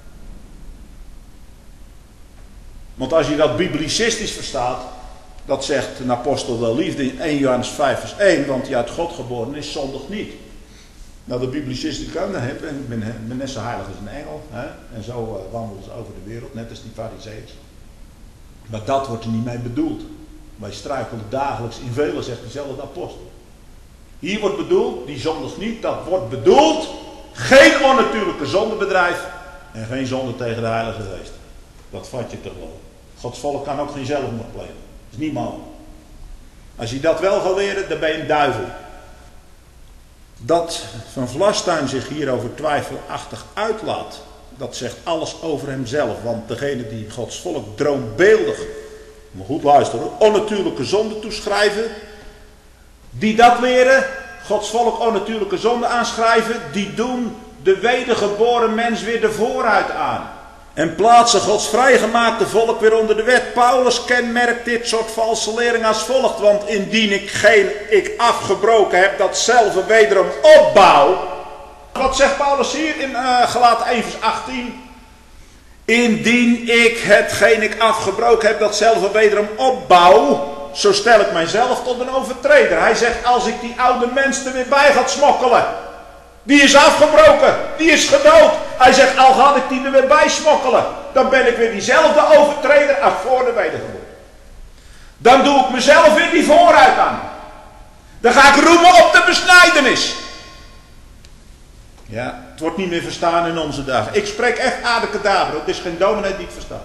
Want als je dat biblicistisch verstaat, dat zegt een apostel der liefde in 1 Johannes 5 vers 1, want die uit God geboren is, zondigt niet. Nou, de biblicisten kan dat hebben, ik ben net zo heilig als een engel, hè? En zo wandelen ze over de wereld, net als die farizeeërs. Maar dat wordt er niet mee bedoeld. Wij struikelen dagelijks in velen, zegt dezelfde apostel. Hier wordt bedoeld, die zondigt niet, dat wordt bedoeld, geen onnatuurlijke zondebedrijf en geen zonde tegen de Heilige Geest. Dat vat je te geloven. Gods volk kan ook geen zelfmoord plegen. Dat is niet mogelijk. Als je dat wel gaat leren, dan ben je een duivel. Dat Van Vlastuin zich hierover twijfelachtig uitlaat, dat zegt alles over hemzelf. Want degene die Gods volk droombeeldig, maar goed luisteren, onnatuurlijke zonde toeschrijven, die dat leren, Gods volk onnatuurlijke zonde aanschrijven, die doen de wedergeboren mens weer de vooruit aan. En plaatsen Gods vrijgemaakte volk weer onder de wet. Paulus kenmerkt dit soort valse lering als volgt. Want indien ik afgebroken heb, dat zelf wederom opbouw. Wat zegt Paulus hier in Galaten 1 vers 18? Indien ik hetgeen ik afgebroken heb, dat zelf wederom opbouw, zo stel ik mijzelf tot een overtreder. Hij zegt, als ik die oude mens er weer bij ga smokkelen, die is afgebroken, die is gedood. Hij zegt, al ga ik die er weer bij smokkelen, dan ben ik weer diezelfde overtreder als voor de wedergeboorte. Dan doe ik mezelf weer die vooruit aan. Dan ga ik roemen op de besnijdenis. Ja, het wordt niet meer verstaan in onze dagen. Ik spreek echt abracadabra, het is geen dominee die het verstaat.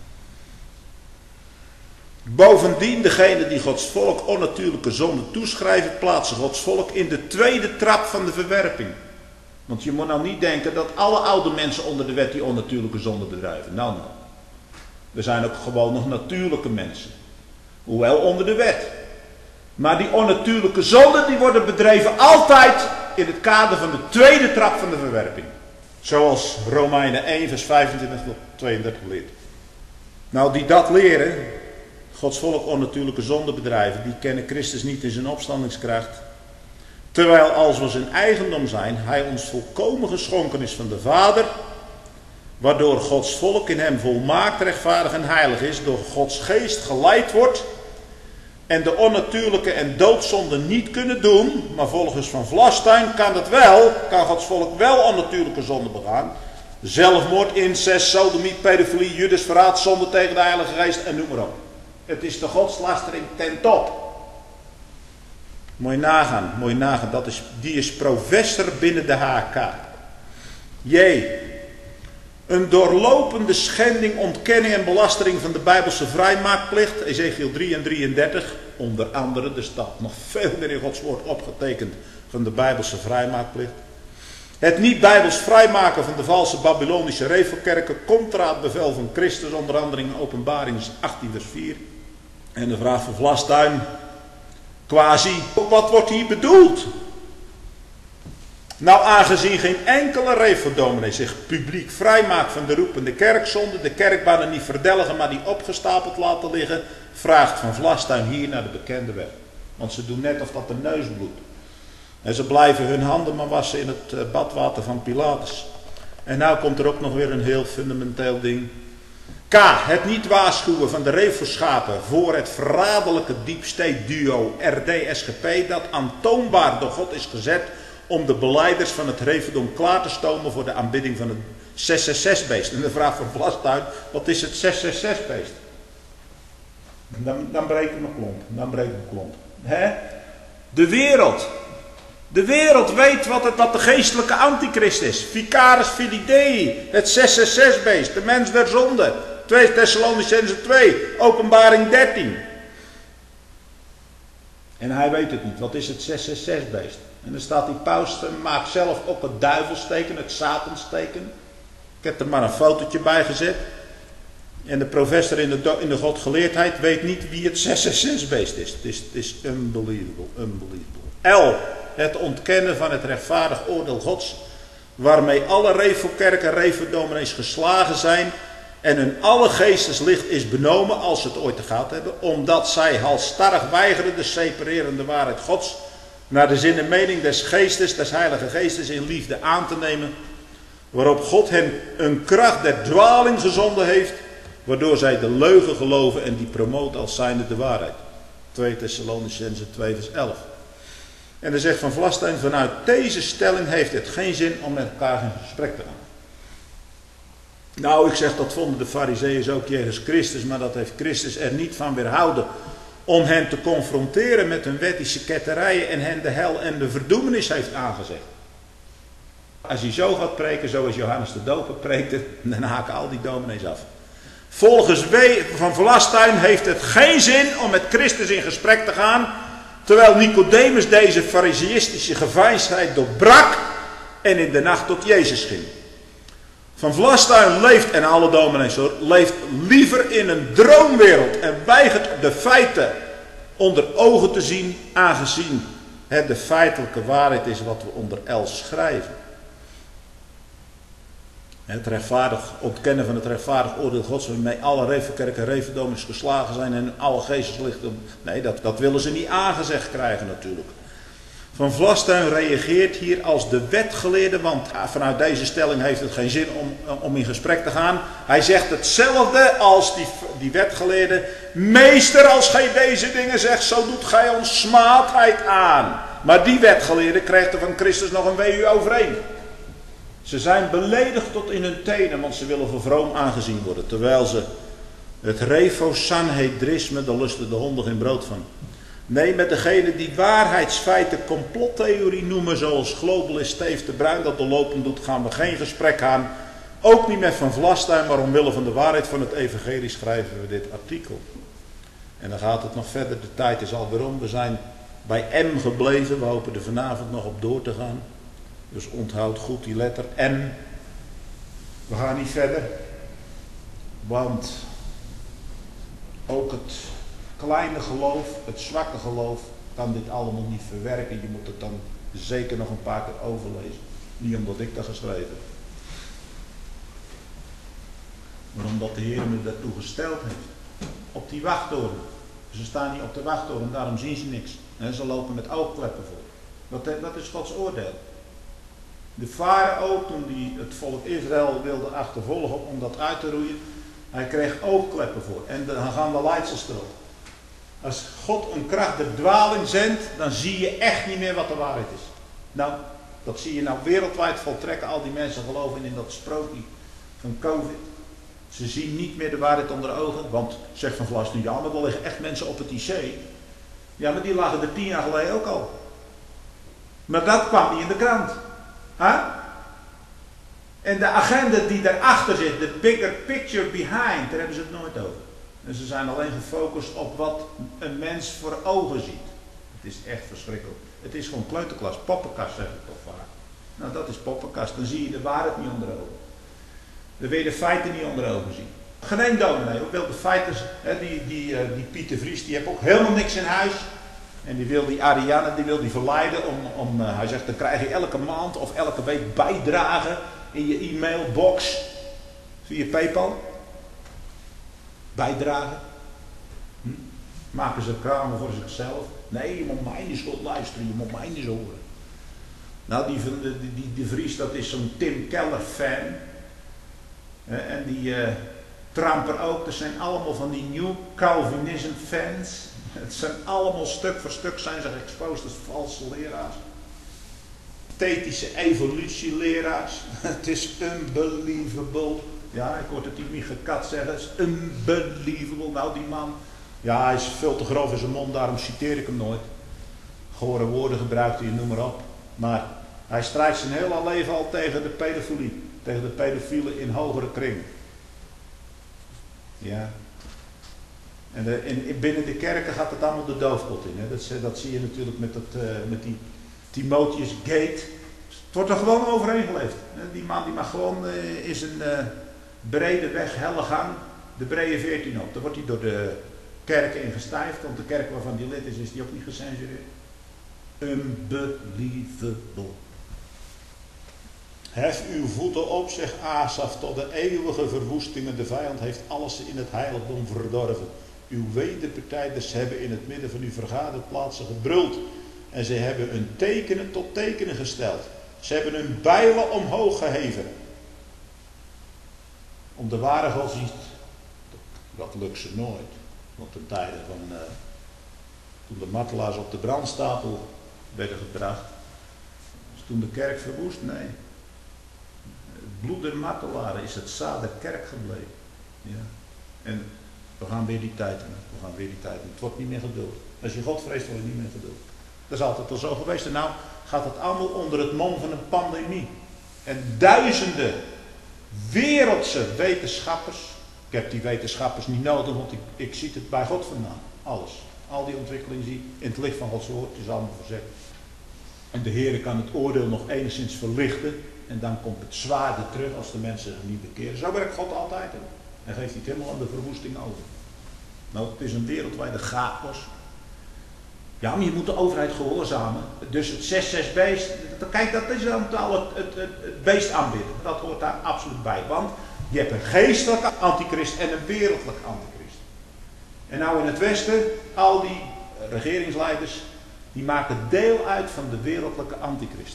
Bovendien, degene die Gods volk onnatuurlijke zonde toeschrijven, plaatsen Gods volk in de tweede trap van de verwerping. Want je moet nou niet denken dat alle oude mensen onder de wet die onnatuurlijke zonde bedrijven. Nou. Er zijn ook gewoon nog natuurlijke mensen. Hoewel onder de wet. Maar die onnatuurlijke zonden die worden bedreven altijd in het kader van de tweede trap van de verwerping. Zoals Romeinen 1 vers 25 tot 32 leert. Nou, die dat leren, Gods volk onnatuurlijke zonde bedrijven, die kennen Christus niet in zijn opstandingskracht. Terwijl als we zijn eigendom zijn, hij ons volkomen geschonken is van de Vader, waardoor Gods volk in hem volmaakt, rechtvaardig en heilig is, door Gods geest geleid wordt en de onnatuurlijke en doodzonde niet kunnen doen, maar volgens Van Vlastuin kan Gods volk wel onnatuurlijke zonde begaan. Zelfmoord, incest, sodomie, pedofilie, judasverraad, zonde tegen de Heilige Geest en noem maar op. Het is de godslastering ten top. Moet je nagaan, die is professor binnen de HK. Een doorlopende schending, ontkenning en belastering van de Bijbelse vrijmaakplicht, Ezekiel 3 en 33, onder andere, er staat nog veel meer in Gods woord opgetekend van de Bijbelse vrijmaakplicht. Het niet-Bijbels vrijmaken van de valse Babylonische revelkerken, contra het bevel van Christus, onder andere in Openbaring 18 vers 4. En de vraag van Vlastuin, quasi, wat wordt hier bedoeld? Nou, aangezien geen enkele reveldominee zich publiek vrijmaakt van de roepende kerkzonde, de kerkbanen niet verdelgen, maar die opgestapeld laten liggen, vraagt Van Vlastuin hier naar de bekende weg. Want ze doen net of dat de neus bloedt. En ze blijven hun handen maar wassen in het badwater van Pilatus. En nou komt er ook nog weer een heel fundamenteel ding. Het niet waarschuwen van de revelsschapen voor het verraderlijke deep state duo RD-SGP dat aantoonbaar door God is gezet om de belijders van het reveldom klaar te stomen voor de aanbidding van het 666-beest. En de vraag van Vlastuin, wat is het 666-beest? Dan breekt het mijn klomp. De De wereld weet wat de geestelijke antichrist is. Vicaris Filidei, het 666-beest, de mens der zonde. 2 Thessalonicenzen 2, Openbaring 13. En hij weet het niet. Wat is het 666-beest? En dan staat die paus, maakt zelf ook het duivelsteken, het satansteken. Ik heb er maar een fotootje bij gezet. En de professor in de godgeleerdheid weet niet wie het 666-beest is. Het is unbelievable, unbelievable. L, het ontkennen van het rechtvaardig oordeel Gods, waarmee alle revelkerken en reveldominees geslagen zijn en hun alle geesteslicht is benomen, als ze het ooit te gehad hebben, omdat zij halsstarrig weigeren de separerende waarheid Gods naar de zin en mening des geestes, des heilige geestes in liefde aan te nemen, waarop God hen een kracht der dwaling gezonden heeft, waardoor zij de leugen geloven en die promoten als zijnde de waarheid. 2 Thessalonicenzen 2 vers 11. En dan zegt Van Vlastein, vanuit deze stelling heeft het geen zin om met elkaar in gesprek te gaan. Nou, ik zeg, dat vonden de farizeeërs ook Jezus Christus, maar dat heeft Christus er niet van weerhouden om hen te confronteren met hun wettische ketterijen en hen de hel en de verdoemenis heeft aangezegd. Als hij zo gaat preken, zoals Johannes de Doper preekte, dan haken al die dominees af. Volgens Van Vlastein heeft het geen zin om met Christus in gesprek te gaan, terwijl Nicodemus deze fariseïstische geveinsdheid doorbrak en in de nacht tot Jezus ging. Van Vlastein leeft, en alle dominees hoor, leeft liever in een droomwereld en weigert de feiten onder ogen te zien, aangezien het de feitelijke waarheid is wat we onder L schrijven. Het rechtvaardig ontkennen van het rechtvaardig oordeel Gods, waarmee alle revelkerken en reveldominees geslagen zijn en alle geesteslichten. Nee, dat willen ze niet aangezegd krijgen natuurlijk. Van Vlastein reageert hier als de wetgeleerde, want vanuit deze stelling heeft het geen zin om in gesprek te gaan. Hij zegt hetzelfde als die wetgeleerde. Meester, als gij deze dingen zegt, zo doet gij ons smaadheid aan. Maar die wetgeleerde krijgt er van Christus nog een WU overheen. Ze zijn beledigd tot in hun tenen, want ze willen voor vroom aangezien worden. Terwijl ze het refosanhedrisme, daar lusten de honden geen brood van. Nee, met degene die waarheidsfeiten complottheorie noemen, zoals globalist Steve de Bruin dat doorlopend doet, gaan we geen gesprek aan. Ook niet met Van Vlastein, maar omwille van de waarheid van het evangelie schrijven we dit artikel. En dan gaat het nog verder, de tijd is alweer om. We zijn bij M gebleven, we hopen er vanavond nog op door te gaan. Dus onthoud goed die letter M. We gaan niet verder, want ook het kleine geloof, het zwakke geloof, kan dit allemaal niet verwerken. Je moet het dan zeker nog een paar keer overlezen. Niet omdat ik dat geschreven heb, maar omdat de Heer me daartoe gesteld heeft. Op die wachttoren. Ze staan niet op de wachttoren, daarom zien ze niks. En ze lopen met oogkleppen voor. Dat is Gods oordeel. De farao, toen hij het volk Israël wilde achtervolgen om dat uit te roeien, hij kreeg oogkleppen voor. En dan gaan de leidsels erop. Als God een kracht der dwaling zendt, dan zie je echt niet meer wat de waarheid is. Nou, dat zie je nou wereldwijd voltrekken. Al die mensen geloven in dat sprookje van COVID. Ze zien niet meer de waarheid onder ogen. Want, zegt Van Vlastein, ja, maar er liggen echt mensen op het IC. Ja, maar die lagen er 10 jaar geleden ook al. Maar dat kwam niet in de krant. Huh? En de agenda die daarachter zit, de bigger picture behind, daar hebben ze het nooit over. En ze zijn alleen gefocust op wat een mens voor ogen ziet. Het is echt verschrikkelijk. Het is gewoon kleuterklas, poppenkast zeg ik toch vaak. Nou, dat is poppenkast, dan zie je de waarheid niet onder ogen. Dan wil je de feiten niet onder ogen zien. Geen dominee, ook wil de feiten, die Pieter Vries, die heeft ook helemaal niks in huis. En die wil die Ariane, die wil die verleiden om hij zegt, dan krijg je elke maand of elke week bijdragen in je e-mailbox via PayPal. Bijdragen. Maken ze reclame voor zichzelf. Nee, je moet mij niet zo luisteren, je moet mij niet zo horen. Nou, die Vries, dat is zo'n Tim Keller fan. En die Trumper ook, dat zijn allemaal van die New Calvinism fans. Het zijn allemaal stuk voor stuk zijn ze exposed als valse leraars. Thetische evolutieleraars. Het is unbelievable. Ja, ik hoorde het Mieke Kat zeggen. Het is unbelievable. Nou, die man. Ja, hij is veel te grof in zijn mond, daarom citeer ik hem nooit. Gore woorden gebruikt hij, noem maar op. Maar hij strijdt zijn hele leven al tegen de pedofilie. Tegen de pedofielen in hogere kringen. Ja. En binnen de kerken gaat het allemaal de doofpot in. Hè. Dat zie je natuurlijk met die Timotheus Gate. Het wordt er gewoon overheen geleefd. Die man die mag gewoon in zijn brede weg, helle gang, de brede 14 op. Dan wordt hij door de kerken ingestijfd, want de kerk waarvan die lid is die ook niet gecensureerd. Unbelievable. Hef uw voeten op, zegt Asaf, tot de eeuwige verwoestingen. De vijand heeft alles in het heiligdom verdorven. Uw wederpartijders hebben in het midden van uw vergaderplaatsen gebruld. En ze hebben hun tekenen tot tekenen gesteld. Ze hebben hun bijlen omhoog geheven. Om de ware godsdienst, dat lukt ze nooit. Want ten tijde van, toen de martelaars op de brandstapel werden gebracht, is toen de kerk verwoest? Nee. Het bloed der martelaren is het zaad der kerk gebleven. Ja. En we gaan weer die tijd in. We gaan weer die tijd in. Het wordt niet meer geduld. Als je God vreest, wordt het niet meer geduld. Dat is altijd al zo geweest. En nou gaat het allemaal onder het mom van een pandemie. En duizenden wereldse wetenschappers. Ik heb die wetenschappers niet nodig, want ik zie het bij God vandaan. Alles. Al die ontwikkelingen zie in het licht van Gods woord. Het is allemaal verzet. En de Heer kan het oordeel nog enigszins verlichten. En dan komt het zwaarder terug als de mensen zich niet bekeren. Zo werkt God altijd. Hè? En geeft hij het helemaal aan de verwoesting over. Nou, het is een wereldwijde chaos. Ja, maar je moet de overheid gehoorzamen. Dus het 666 beest, kijk, dat is dan al het beest aanbidden. Dat hoort daar absoluut bij. Want je hebt een geestelijke antichrist en een wereldlijke antichrist. En nou in het Westen, al die regeringsleiders, die maken deel uit van de wereldlijke antichrist.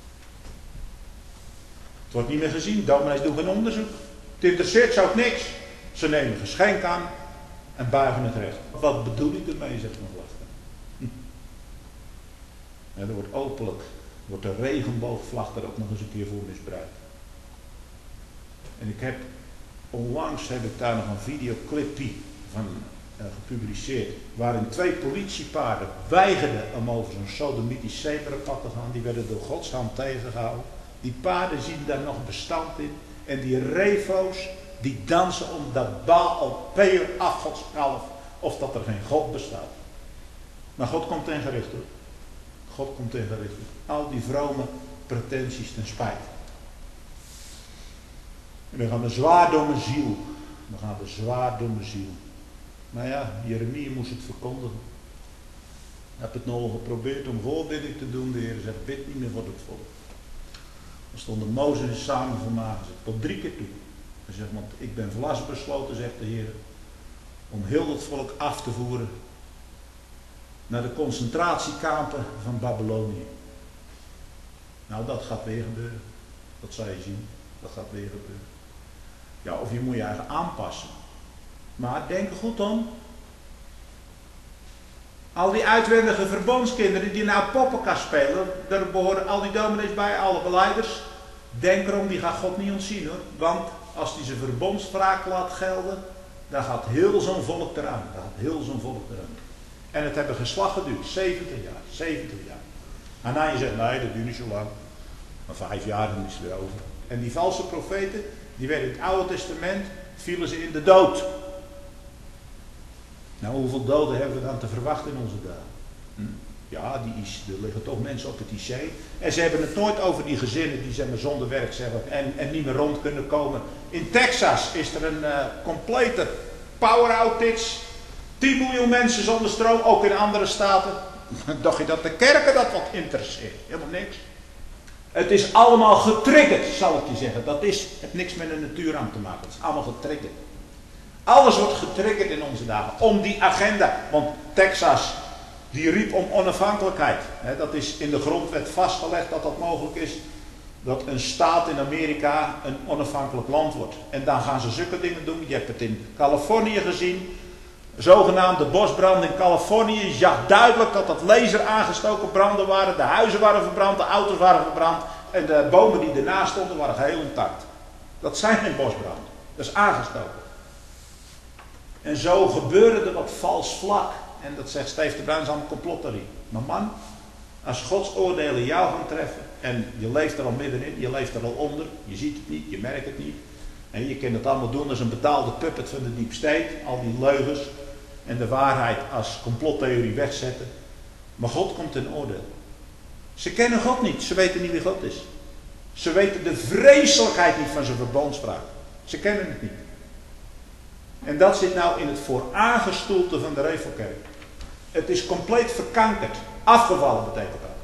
Het wordt niet meer gezien, dominees doen geen onderzoek. Het interesseert ze ook niks. Ze nemen geschenk aan en buigen het recht. Wat bedoel ik ermee, zegt mijn vlag. Ja, er wordt openlijk, de regenboogvlag er ook nog eens een keer voor misbruikt. En onlangs heb ik daar nog een videoclipje van gepubliceerd, waarin 2 politiepaarden weigerden om over zo'n sodomitisch zebrapad te gaan. Die werden door Gods hand tegengehouden. Die paarden zien daar nog bestand in. En die refo's, die dansen om dat Baal-Peor afgodskalf, of dat er geen God bestaat. Maar God komt ten gericht hoor. God komt ten gericht. Al die vrome pretenties ten spijt. En we gaan er zwaar door mijn ziel. We gaan er zwaar door mijn ziel. Nou ja, Jeremia moest het verkondigen. Ik heb het nog geprobeerd om voorbidding te doen. De Heer zegt, bid niet meer voor het volk. Dan stonden Mozes en samen vermagen zich tot 3 keer toe. Hij zegt, want ik ben vastbesloten, zegt de Heer, om heel het volk af te voeren naar de concentratiekampen van Babylonië. Nou, dat gaat weer gebeuren. Dat zal je zien. Dat gaat weer gebeuren. Ja, of je moet je eigen aanpassen. Maar denk er goed om. Al die uitwendige verbondskinderen die nou poppenkast spelen, daar behoren al die dominees bij, alle beleiders. Denk erom, die gaat God niet ontzien hoor. Want als die zijn verbondswraak laat gelden, dan gaat heel zo'n volk eraan. Dan gaat heel zo'n volk eraan. En het hebben geslag geduurd, 70 jaar. 70 jaar. En dan je zegt, nee, dat duurt niet zo lang. Maar 5 jaar, dan is het weer over. En die valse profeten, die werden in het Oude Testament, vielen ze in de dood. Nou, hoeveel doden hebben we dan te verwachten in onze dagen? Ja, er liggen toch mensen op het IC. En ze hebben het nooit over die gezinnen die zeg maar, zonder werk zijn en niet meer rond kunnen komen. In Texas is er een complete power outage. 10 miljoen mensen zonder stroom, ook in andere staten. Dacht je dat de kerken dat wat interesseert? Helemaal niks. Het is allemaal getriggerd, zal ik je zeggen. Dat heeft niks met de natuur aan te maken. Het is allemaal getriggerd. Alles wordt getriggerd in onze dagen. Om die agenda. Want Texas, die riep om onafhankelijkheid. Dat is in de grondwet vastgelegd dat dat mogelijk is. Dat een staat in Amerika een onafhankelijk land wordt. En dan gaan ze zulke dingen doen. Je hebt het in Californië gezien. Zogenaamde bosbranden in Californië. Je zag duidelijk dat dat laser aangestoken branden waren. De huizen waren verbrand, de auto's waren verbrand. En de bomen die ernaast stonden waren geheel intact. Dat zijn geen bosbranden. Dat is aangestoken. En zo gebeurde er wat vals vlak. En dat zegt Steve de Bruin, is allemaal complottheorie. Maar man, Als Gods oordelen jou gaan treffen en je leeft er al middenin, je leeft er al onder, je ziet het niet, je merkt het niet. En je kunt het allemaal doen als een betaalde puppet van de deep state, al die leugens en de waarheid als complottheorie wegzetten. Maar God komt ten oordeel. Ze kennen God niet, ze weten niet wie God is. Ze weten de vreselijkheid niet van zijn verbondspraak. Ze kennen het niet. En dat zit nou in het vooraangestoelte van de Revelkerk. Het is compleet verkankerd. Afgevallen betekent dat.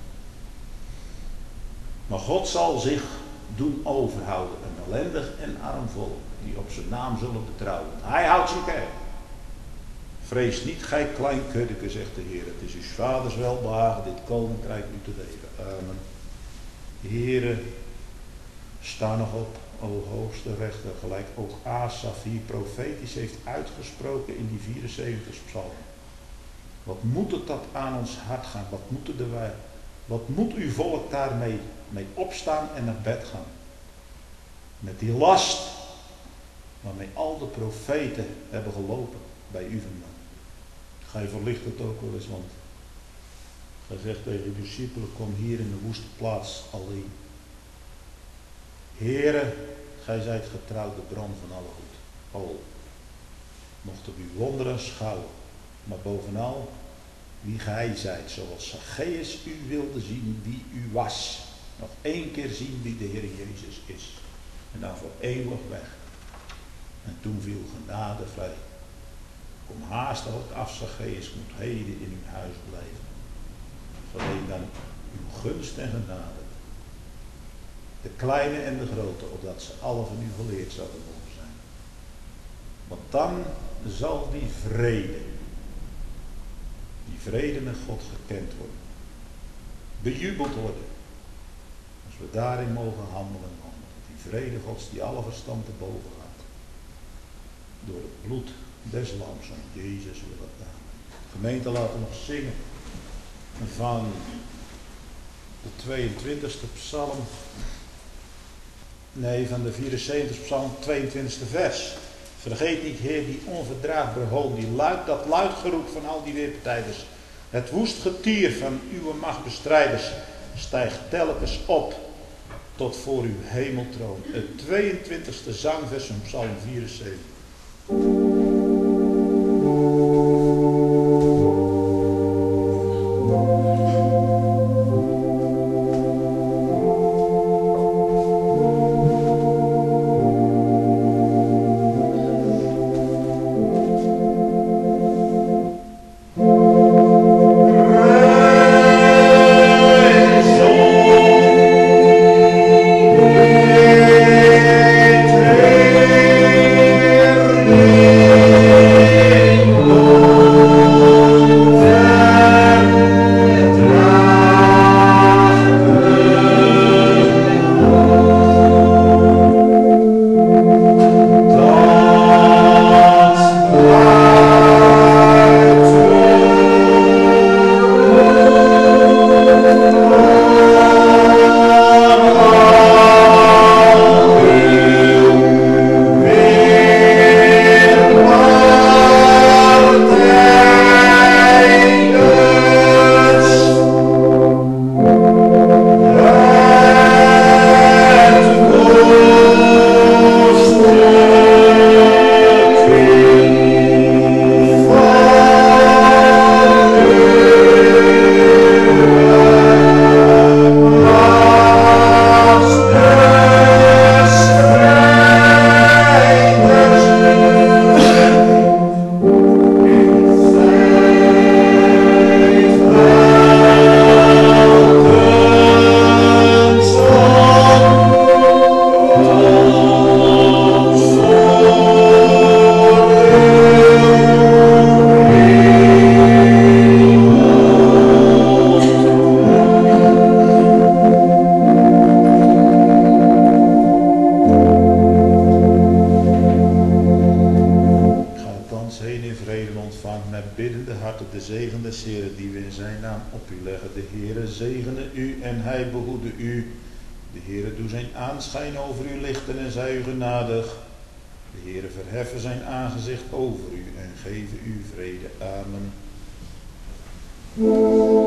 Maar God zal zich doen overhouden. Een ellendig en arm volk die op zijn naam zullen betrouwen. Hij houdt zijn kerk. Vrees niet, gij klein kuddeke, zegt de Heer. Het is uw vaders welbehagen dit koninkrijk u te geven. Amen. Heere, sta nog op, o hoogste rechter, gelijk ook Asaf hier profetisch heeft uitgesproken in die 74 psalm. Wat moet het dat aan ons hart gaan? Wat moet uw volk daarmee opstaan en naar bed gaan? Met die last waarmee al de profeten hebben gelopen bij u vandaan. Gij verlicht het ook wel eens, want gij zegt tegen de discipelen, kom hier in de woeste plaats alleen. Heere, gij zijt getrouw de bron van alle goed. O, mocht op uw wonderen schouwen, maar bovenal wie gij zijt, zoals Zacchaeus u wilde zien wie u was. Nog één keer zien wie de Heer Jezus is. En dan voor eeuwig weg. En toen viel genade vrij. Kom haastelijk af, Zacchaeus moet heden in uw huis blijven. Verleen dan uw gunst en genade. De kleine en de grote, opdat ze alle van u geleerd zouden mogen zijn. Want dan zal die vrede met God gekend worden. Bejubeld worden. Als we daarin mogen handelen. Die vrede Gods die alle verstand te boven gaat. Door het bloed des lams van Jezus wil het aan. Gemeente, laten we nog zingen van de 22e psalm. Nee, van de 74e psalm, 22e vers. Vergeet niet, Heer, die onverdraagbare hoon, dat luidgeroep van al die weerpartijders. Het woest getier van uw machtbestrijders stijgt telkens op tot voor uw hemeltroon. Het 22e zangvers van psalm 74. Aanschijn over u lichten en zij u genadig. De Heere verheffen zijn aangezicht over u en geven u vrede. Amen.